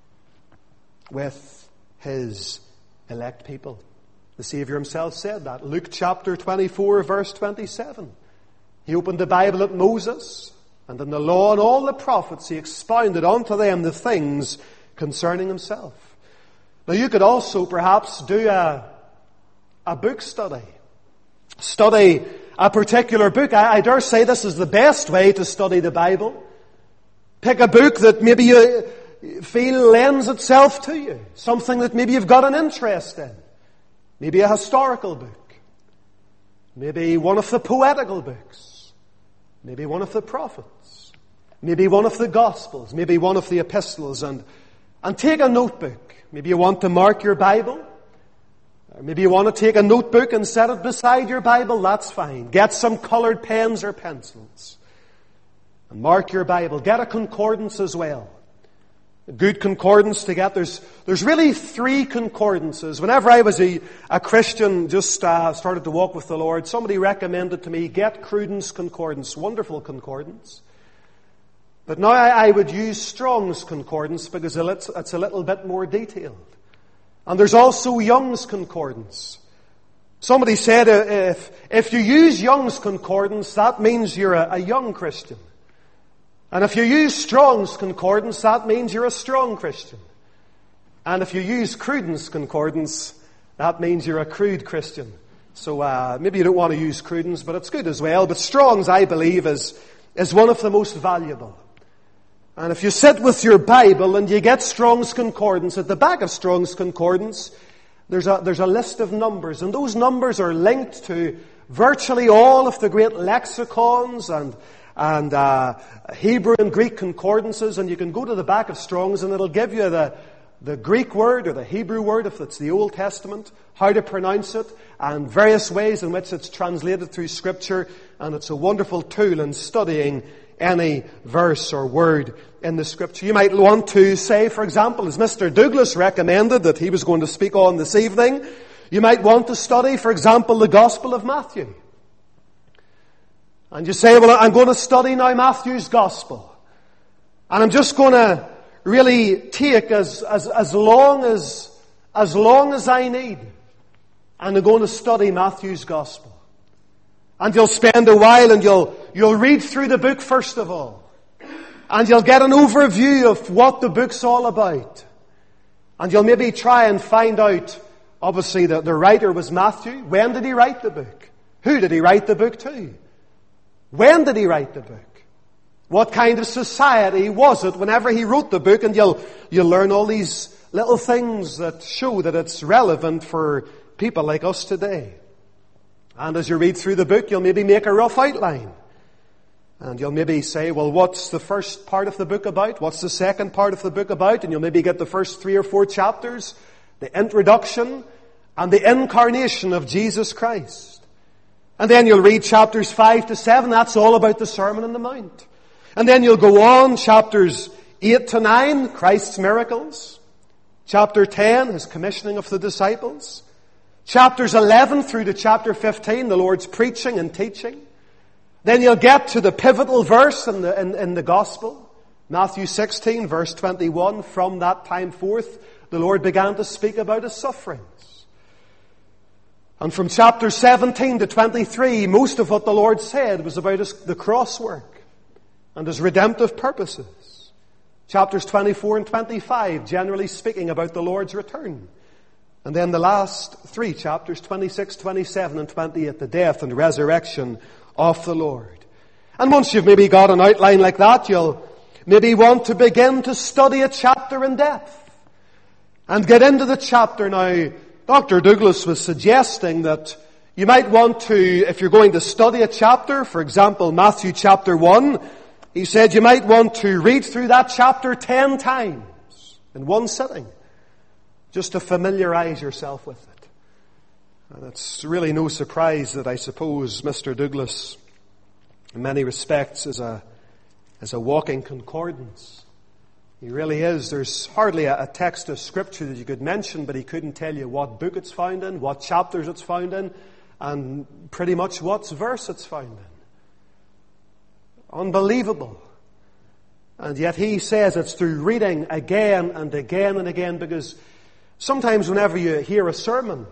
Speaker 1: with His elect people. The Savior Himself said that. Luke chapter twenty-four, verse twenty-seven. He opened the Bible at Moses, and in the law and all the prophets He expounded unto them the things concerning Himself. Now you could also perhaps do a, a book study. Study a particular book. I, I dare say this is the best way to study the Bible. Pick a book that maybe you feel lends itself to you. Something that maybe you've got an interest in. Maybe a historical book. Maybe one of the poetical books. Maybe one of the prophets. Maybe one of the Gospels. Maybe one of the epistles. And, and take a notebook. Maybe you want to mark your Bible. Or maybe you want to take a notebook and set it beside your Bible. That's fine. Get some colored pens or pencils. And mark your Bible. Get a concordance as well. A good concordance to get. There's, there's really three concordances. Whenever I was a, a Christian, just uh, started to walk with the Lord, somebody recommended to me, get Cruden's Concordance. Wonderful concordance. But now I, I would use Strong's Concordance because it's, it's a little bit more detailed. And there's also Young's Concordance. Somebody said uh, if, if you use Young's Concordance, that means you're a, a young Christian. And if you use Strong's Concordance, that means you're a strong Christian. And if you use Cruden's Concordance, that means you're a crude Christian. So uh, maybe you don't want to use Cruden's, but it's good as well. But Strong's, I believe, is, is one of the most valuable. And if you sit with your Bible and you get Strong's Concordance, at the back of Strong's Concordance, there's a, there's a list of numbers. And those numbers are linked to virtually all of the great lexicons and and uh, Hebrew and Greek concordances. And you can go to the back of Strong's and it'll give you the, the Greek word or the Hebrew word, if it's the Old Testament, how to pronounce it, and various ways in which it's translated through Scripture. And it's a wonderful tool in studying any verse or word in the Scripture. You might want to say, for example, as Mister Douglas recommended that he was going to speak on this evening, you might want to study, for example, the Gospel of Matthew. And you say, well, I'm going to study now Matthew's Gospel. And I'm just going to really take as, as, as long as, as long as I need. And I'm going to study Matthew's Gospel. And you'll spend a while and you'll, you'll read through the book first of all. And you'll get an overview of what the book's all about. And you'll maybe try and find out, obviously, that the writer was Matthew. When did he write the book? Who did he write the book to? When did he write the book? What kind of society was it whenever he wrote the book? And you'll, you'll learn all these little things that show that it's relevant for people like us today. And as you read through the book, you'll maybe make a rough outline. And you'll maybe say, well, what's the first part of the book about? What's the second part of the book about? And you'll maybe get the first three or four chapters, the introduction and the incarnation of Jesus Christ. And then you'll read chapters five to seven. That's all about the Sermon on the Mount. And then you'll go on, chapters eight to nine, Christ's miracles. Chapter ten, His commissioning of the disciples. Chapters eleven through to chapter fifteen, the Lord's preaching and teaching. Then you'll get to the pivotal verse in the, in, in the Gospel. Matthew sixteen, verse twenty-one. From that time forth, the Lord began to speak about His sufferings. And from chapter seventeen to twenty-three, most of what the Lord said was about his, the cross work and His redemptive purposes. Chapters twenty-four and twenty-five, generally speaking, about the Lord's return. And then the last three chapters, twenty-six, twenty-seven, and twenty-eight, the death and resurrection of the Lord. And once you've maybe got an outline like that, you'll maybe want to begin to study a chapter in depth. And get into the chapter now. Doctor Douglas was suggesting that you might want to, if you're going to study a chapter, for example, Matthew chapter one, he said you might want to read through that chapter ten times in one sitting, just to familiarize yourself with it. And it's really no surprise that I suppose Mister Douglas, in many respects, is a, is a walking concordance. He really is. There's hardly a, a text of Scripture that you could mention, but he couldn't tell you what book it's found in, what chapters it's found in, and pretty much what verse it's found in. Unbelievable. And yet he says it's through reading again and again and again, because sometimes whenever you hear a sermon,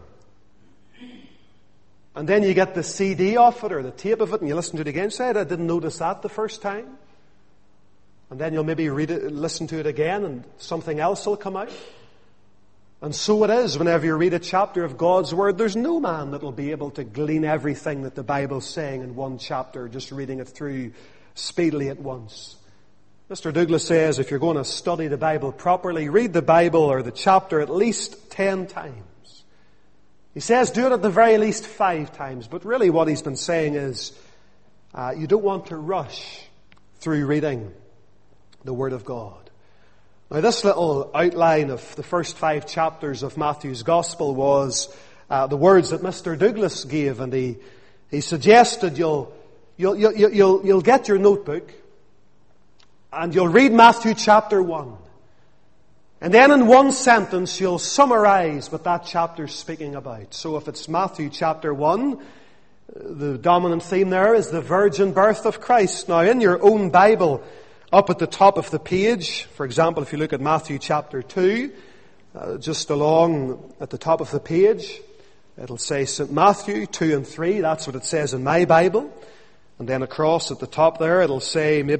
Speaker 1: and then you get the C D off it or the tape of it and you listen to it again, you say, I didn't notice that the first time. And then you'll maybe read it, listen to it again, and something else will come out. And so it is whenever you read a chapter of God's Word. There's no man that will be able to glean everything that the Bible's saying in one chapter, just reading it through speedily at once. Mister Douglas says if you're going to study the Bible properly, read the Bible or the chapter at least ten times. He says do it at the very least five times. But really what he's been saying is uh, you don't want to rush through reading the Word of God. Now this little outline of the first five chapters of Matthew's Gospel was uh, the words that Mister Douglas gave, and he he suggested you'll you'll you'll you'll, you'll get your notebook and you'll read Matthew chapter one, and then in one sentence you'll summarize what that chapter's speaking about. So if it's Matthew chapter one, the dominant theme there is the virgin birth of Christ. Now in your own Bible, up at the top of the page, for example, if you look at Matthew chapter two, uh, just along at the top of the page, it'll say Saint Matthew two and three. That's what it says in my Bible. And then across at the top there, it'll say maybe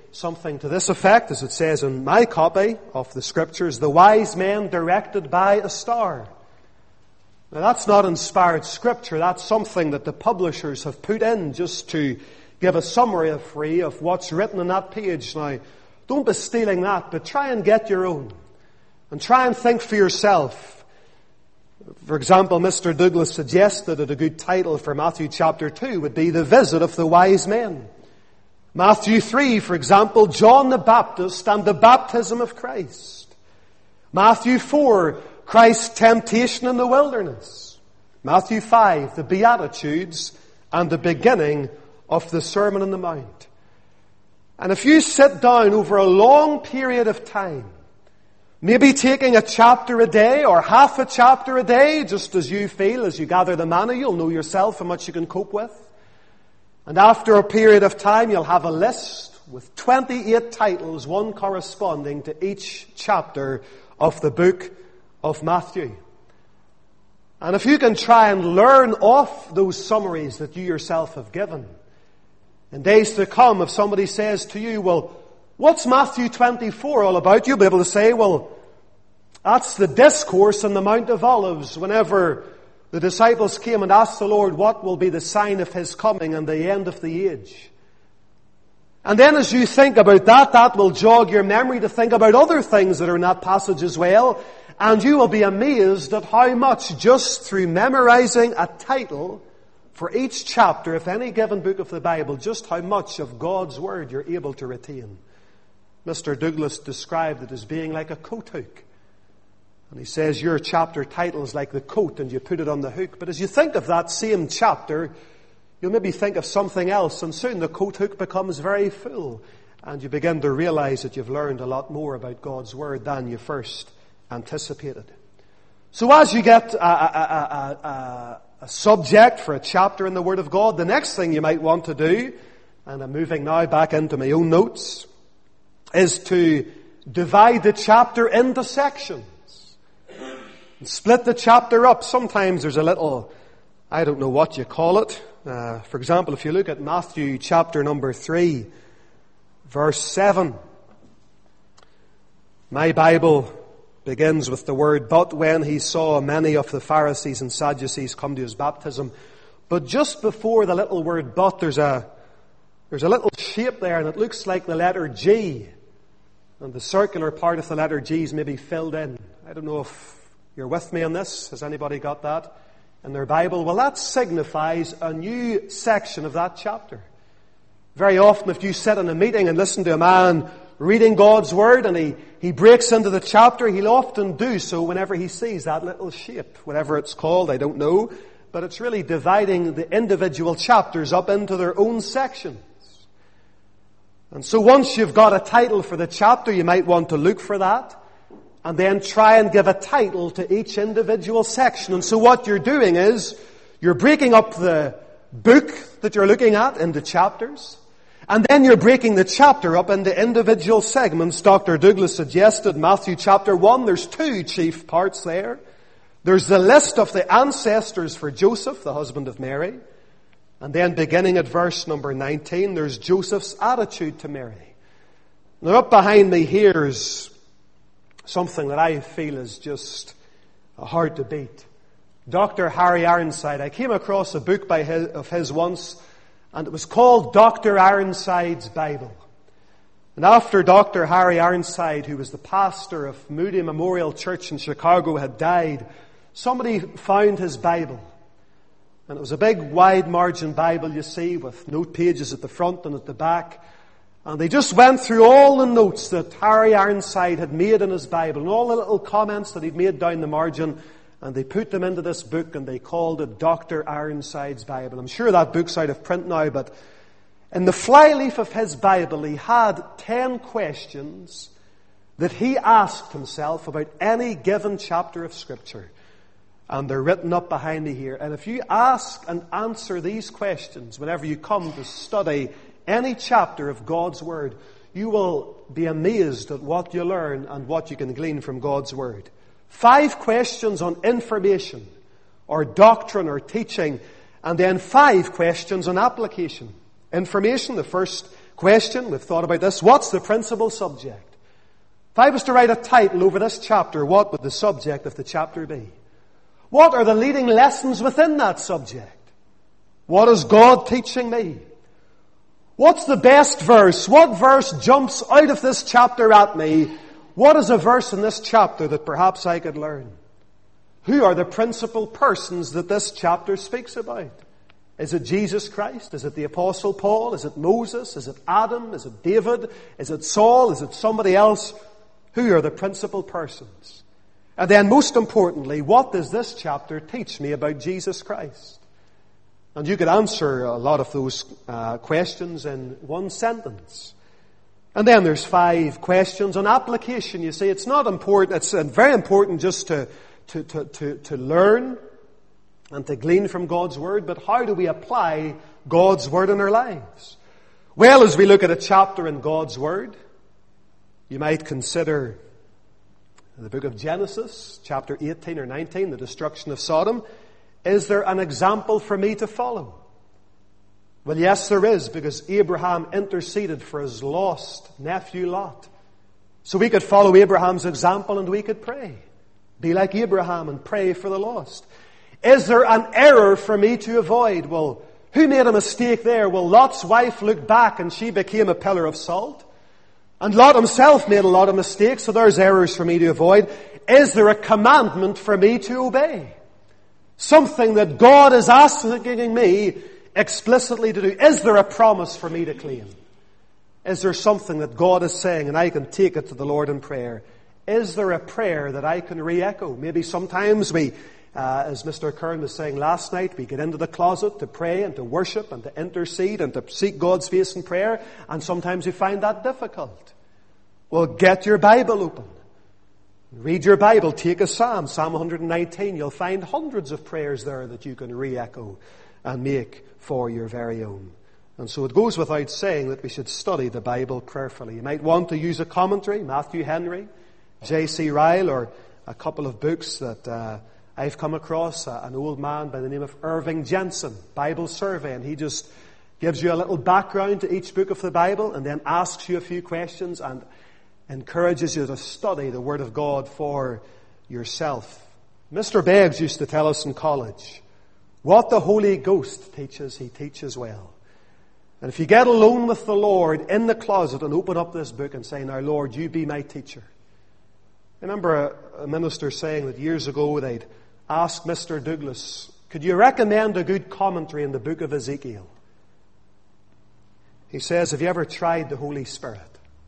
Speaker 1: something to this effect, as it says in my copy of the Scriptures, the wise men directed by a star. Now that's not inspired Scripture, that's something that the publishers have put in just to give a summary of free of what's written on that page. Now, don't be stealing that, but try and get your own. And try and think for yourself. For example, Mister Douglas suggested that a good title for Matthew chapter two would be The Visit of the Wise Men. Matthew three, for example, John the Baptist and the Baptism of Christ. Matthew four, Christ's temptation in the wilderness. Matthew five, the Beatitudes and the beginning of the Sermon on the Mount. And if you sit down over a long period of time, maybe taking a chapter a day or half a chapter a day, just as you feel as you gather the manna, you'll know yourself how much you can cope with. And after a period of time, you'll have a list with twenty-eight titles, one corresponding to each chapter of the book of Matthew. And if you can try and learn off those summaries that you yourself have given, in days to come, if somebody says to you, well, what's Matthew twenty-four all about? You'll be able to say, well, that's the discourse on the Mount of Olives, whenever the disciples came and asked the Lord what will be the sign of His coming and the end of the age. And then as you think about that, that will jog your memory to think about other things that are in that passage as well. And you will be amazed at how much, just through memorizing a title for each chapter of any given book of the Bible, just how much of God's Word you're able to retain. Mister Douglas described it as being like a coat hook. And he says your chapter title is like the coat and you put it on the hook. But as you think of that same chapter, you'll maybe think of something else, and soon the coat hook becomes very full. And you begin to realize that you've learned a lot more about God's Word than you first anticipated. So as you get a, a, a, a, a subject for a chapter in the Word of God, the next thing you might want to do, and I'm moving now back into my own notes, is to divide the chapter into sections. And split the chapter up. Sometimes there's a little, I don't know what you call it. Uh, for example, if you look at Matthew chapter number three, verse seven. My Bible begins with the word, but when he saw many of the Pharisees and Sadducees come to his baptism. But just before the little word but, there's a, there's a little shape there, and it looks like the letter G. And the circular part of the letter G is maybe filled in. I don't know if you're with me on this. Has anybody got that in their Bible? Well, that signifies a new section of that chapter. Very often, if you sit in a meeting and listen to a man reading God's Word and he, he breaks into the chapter, he'll often do so whenever he sees that little shape, whatever it's called, I don't know. But it's really dividing the individual chapters up into their own sections. And so once you've got a title for the chapter, you might want to look for that. And then try and give a title to each individual section. And so what you're doing is, you're breaking up the book that you're looking at into chapters. And then you're breaking the chapter up into individual segments. Doctor Douglas suggested Matthew chapter one, there's two chief parts there. There's the list of the ancestors for Joseph, the husband of Mary. And then beginning at verse number nineteen, there's Joseph's attitude to Mary. Now up behind me here is something that I feel is just hard to beat. Doctor Harry Ironside. I came across a book by his, of his once, and it was called Doctor Ironside's Bible. And after Doctor Harry Ironside, who was the pastor of Moody Memorial Church in Chicago, had died, somebody found his Bible. And it was a big wide margin Bible, you see, with note pages at the front and at the back. And they just went through all the notes that Harry Ironside had made in his Bible and all the little comments that he'd made down the margin, and they put them into this book and they called it Doctor Ironside's Bible. I'm sure that book's out of print now, but in the flyleaf of his Bible he had ten questions that he asked himself about any given chapter of Scripture. And they're written up behind me here. And if you ask and answer these questions whenever you come to study any chapter of God's Word, you will be amazed at what you learn and what you can glean from God's Word. Five questions on information or doctrine or teaching, and then five questions on application. Information, the first Question, we've thought about this. What's the principal subject? If I was to write a title over this chapter, what would the subject of the chapter be? What are the leading lessons within that subject? What is God teaching me? What's the best verse? What verse jumps out of this chapter at me? What is a verse in this chapter that perhaps I could learn? Who are the principal persons that this chapter speaks about? Is it Jesus Christ? Is it the Apostle Paul? Is it Moses? Is it Adam? Is it David? Is it Saul? Is it somebody else? Who are the principal persons? And then most importantly, what does this chapter teach me about Jesus Christ? And you could answer a lot of those uh, questions in one sentence. And then there's five questions on application. You see, it's not important, it's very important just to, to, to, to, to learn and to glean from God's Word, but how do we apply God's Word in our lives? Well, as we look at a chapter in God's Word, you might consider the book of Genesis, chapter eighteen or nineteen, the destruction of Sodom. Is there an example for me to follow? Well, yes, there is, because Abraham interceded for his lost nephew Lot. So we could follow Abraham's example and we could pray. Be like Abraham and pray for the lost. Is there an error for me to avoid? Well, who made a mistake there? Well, Lot's wife looked back and she became a pillar of salt. And Lot himself made a lot of mistakes, so there's errors for me to avoid. Is there a commandment for me to obey? Something that God is asking me explicitly to do. Is there a promise for me to claim? Is there something that God is saying and I can take it to the Lord in prayer? Is there a prayer that I can re-echo? Maybe sometimes we, uh, as Mister Kern was saying last night, we get into the closet to pray and to worship and to intercede and to seek God's face in prayer, and sometimes we find that difficult. Well, get your Bible open. Read your Bible, take a Psalm, Psalm one nineteen. You'll find hundreds of prayers there that you can re-echo and make for your very own. And so it goes without saying that we should study the Bible prayerfully. You might want to use a commentary, Matthew Henry, J C Ryle, or a couple of books that uh, I've come across. Uh, an old man by the name of Irving Jensen, Bible Survey, and he just gives you a little background to each book of the Bible and then asks you a few questions and encourages you to study the Word of God for yourself. Mister Beggs used to tell us in college, what the Holy Ghost teaches, He teaches well. And if you get alone with the Lord in the closet and open up this book and say, now Lord, you be my teacher. I remember a, a minister saying that years ago they'd ask Mister Douglas, could you recommend a good commentary in the book of Ezekiel? He says, have you ever tried the Holy Spirit?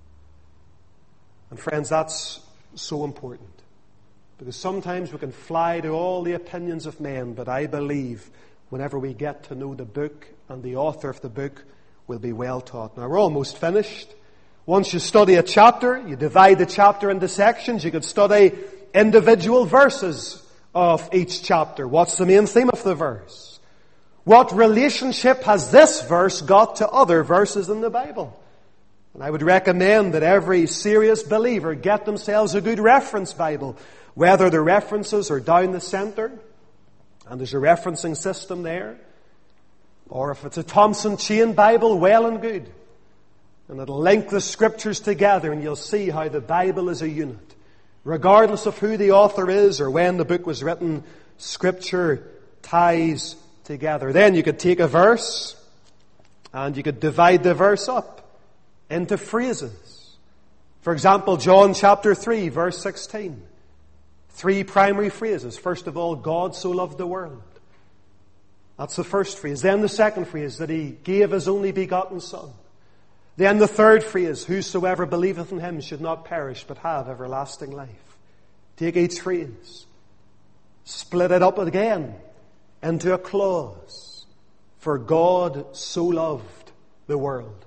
Speaker 1: And friends, that's so important. Because sometimes we can fly to all the opinions of men, but I believe whenever we get to know the book and the author of the book, we'll be well taught. Now, we're almost finished. Once you study a chapter, you divide the chapter into sections. You could study individual verses of each chapter. What's the main theme of the verse? What relationship has this verse got to other verses in the Bible? And I would recommend that every serious believer get themselves a good reference Bible, whether the references are down the center, and there's a referencing system there, or if it's a Thompson Chain Bible, well and good. And it'll link the Scriptures together, and you'll see how the Bible is a unit. Regardless of who the author is or when the book was written, Scripture ties together. Then you could take a verse, and you could divide the verse up into phrases. For example, John chapter three, verse sixteen. Three primary phrases. First of all, God so loved the world. That's the first phrase. Then the second phrase, that He gave His only begotten Son. Then the third phrase, whosoever believeth in Him should not perish but have everlasting life. Take each phrase, split it up again into a clause. For God so loved the world.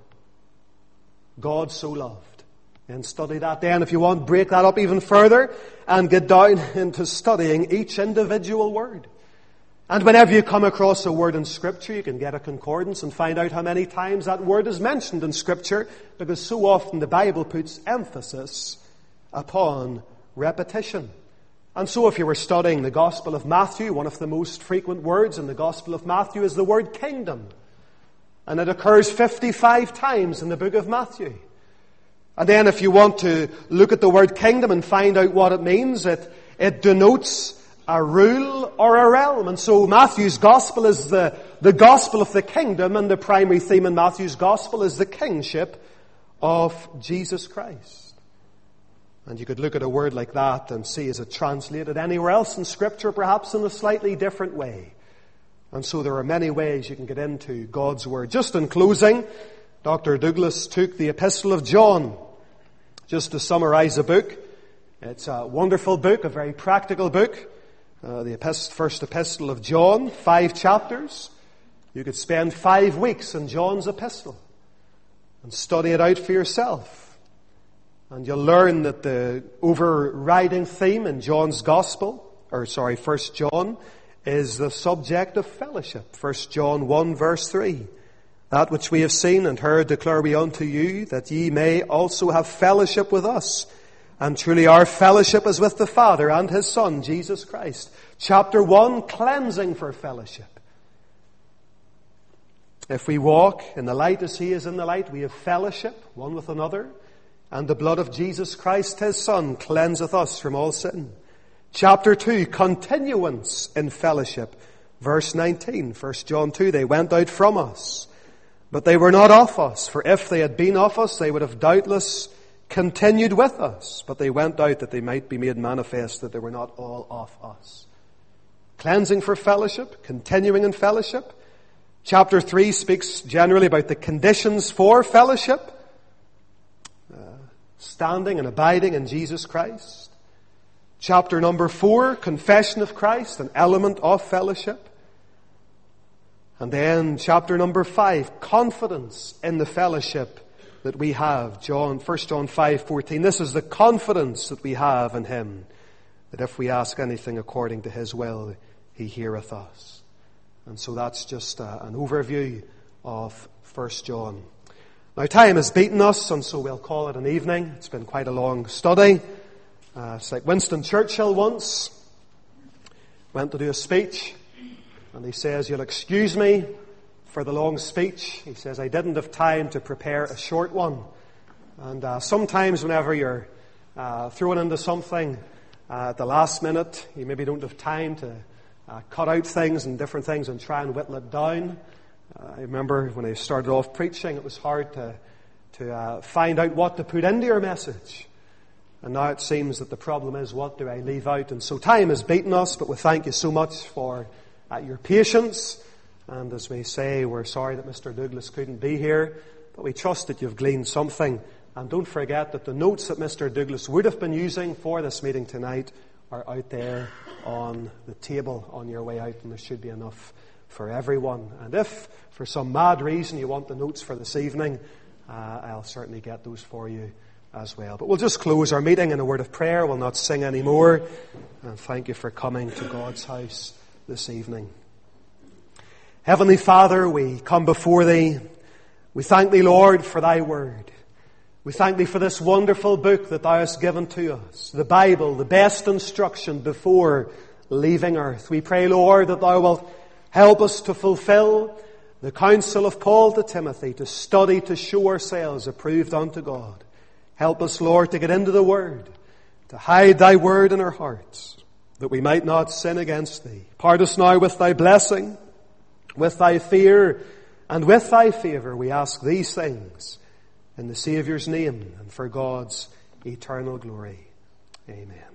Speaker 1: God so loved. And study that then. If you want, break that up even further and get down into studying each individual word. And whenever you come across a word in Scripture, you can get a concordance and find out how many times that word is mentioned in Scripture, because so often the Bible puts emphasis upon repetition. And so if you were studying the Gospel of Matthew, one of the most frequent words in the Gospel of Matthew is the word kingdom. And it occurs fifty-five times in the book of Matthew. And then if you want to look at the word kingdom and find out what it means, it, it denotes a rule or a realm. And so Matthew's gospel is the, the gospel of the kingdom, and the primary theme in Matthew's gospel is the kingship of Jesus Christ. And you could look at a word like that and see, is it translated anywhere else in Scripture, perhaps in a slightly different way? And so there are many ways you can get into God's Word. Just in closing, Doctor Douglas took the Epistle of John, just to summarize the book. It's a wonderful book, a very practical book. Uh, the epist- first Epistle of John, five chapters. You could spend five weeks in John's epistle and study it out for yourself. And you'll learn that the overriding theme in John's Gospel, or sorry, First John, is the subject of fellowship. First John one verse three. That which we have seen and heard declare we unto you, that ye may also have fellowship with us. And truly our fellowship is with the Father and His Son, Jesus Christ. Chapter one, cleansing for fellowship. If we walk in the light as He is in the light, we have fellowship one with another. And the blood of Jesus Christ, His Son, cleanseth us from all sin. Chapter two, continuance in fellowship. Verse nineteen, First John two, they went out from us, but they were not of us. For if they had been of us, they would have doubtless continued with us. But they went out that they might be made manifest that they were not all of us. Cleansing for fellowship, continuing in fellowship. Chapter three speaks generally about the conditions for fellowship. Standing and abiding in Jesus Christ. Chapter number four, confession of Christ, an element of fellowship. And then chapter number five, confidence in the fellowship that we have. John, First John five fourteen. This is the confidence that we have in Him, that if we ask anything according to His will, He heareth us. And so that's just uh, an overview of First John. Now time has beaten us, and so we'll call it an evening. It's been quite a long study. Uh, it's like Winston Churchill once went to do a speech, and he says, "You'll excuse me for the long speech." He says, "I didn't have time to prepare a short one." And uh, sometimes whenever you're uh, thrown into something uh, at the last minute, you maybe don't have time to uh, cut out things and different things and try and whittle it down. Uh, I remember when I started off preaching, it was hard to to uh, find out what to put into your message. And now it seems that the problem is, what do I leave out? And so time has beaten us, but we thank you so much for uh, your patience. And as we say, we're sorry that Mister Douglas couldn't be here, but we trust that you've gleaned something. And don't forget that the notes that Mister Douglas would have been using for this meeting tonight are out there on the table on your way out, and there should be enough for everyone. And if for some mad reason you want the notes for this evening, uh, I'll certainly get those for you as well. But we'll just close our meeting in a word of prayer. We'll not sing any more. And thank you for coming to God's house this evening. Heavenly Father, we come before Thee. We thank Thee, Lord, for Thy word. We thank Thee for this wonderful book that Thou hast given to us, the Bible, the best instruction before leaving earth. We pray, Lord, that Thou wilt help us to fulfill the counsel of Paul to Timothy, to study, to show ourselves approved unto God. Help us, Lord, to get into the Word, to hide Thy Word in our hearts, that we might not sin against Thee. Part us now with Thy blessing, with Thy fear, and with Thy favour. We ask these things in the Saviour's name and for God's eternal glory. Amen.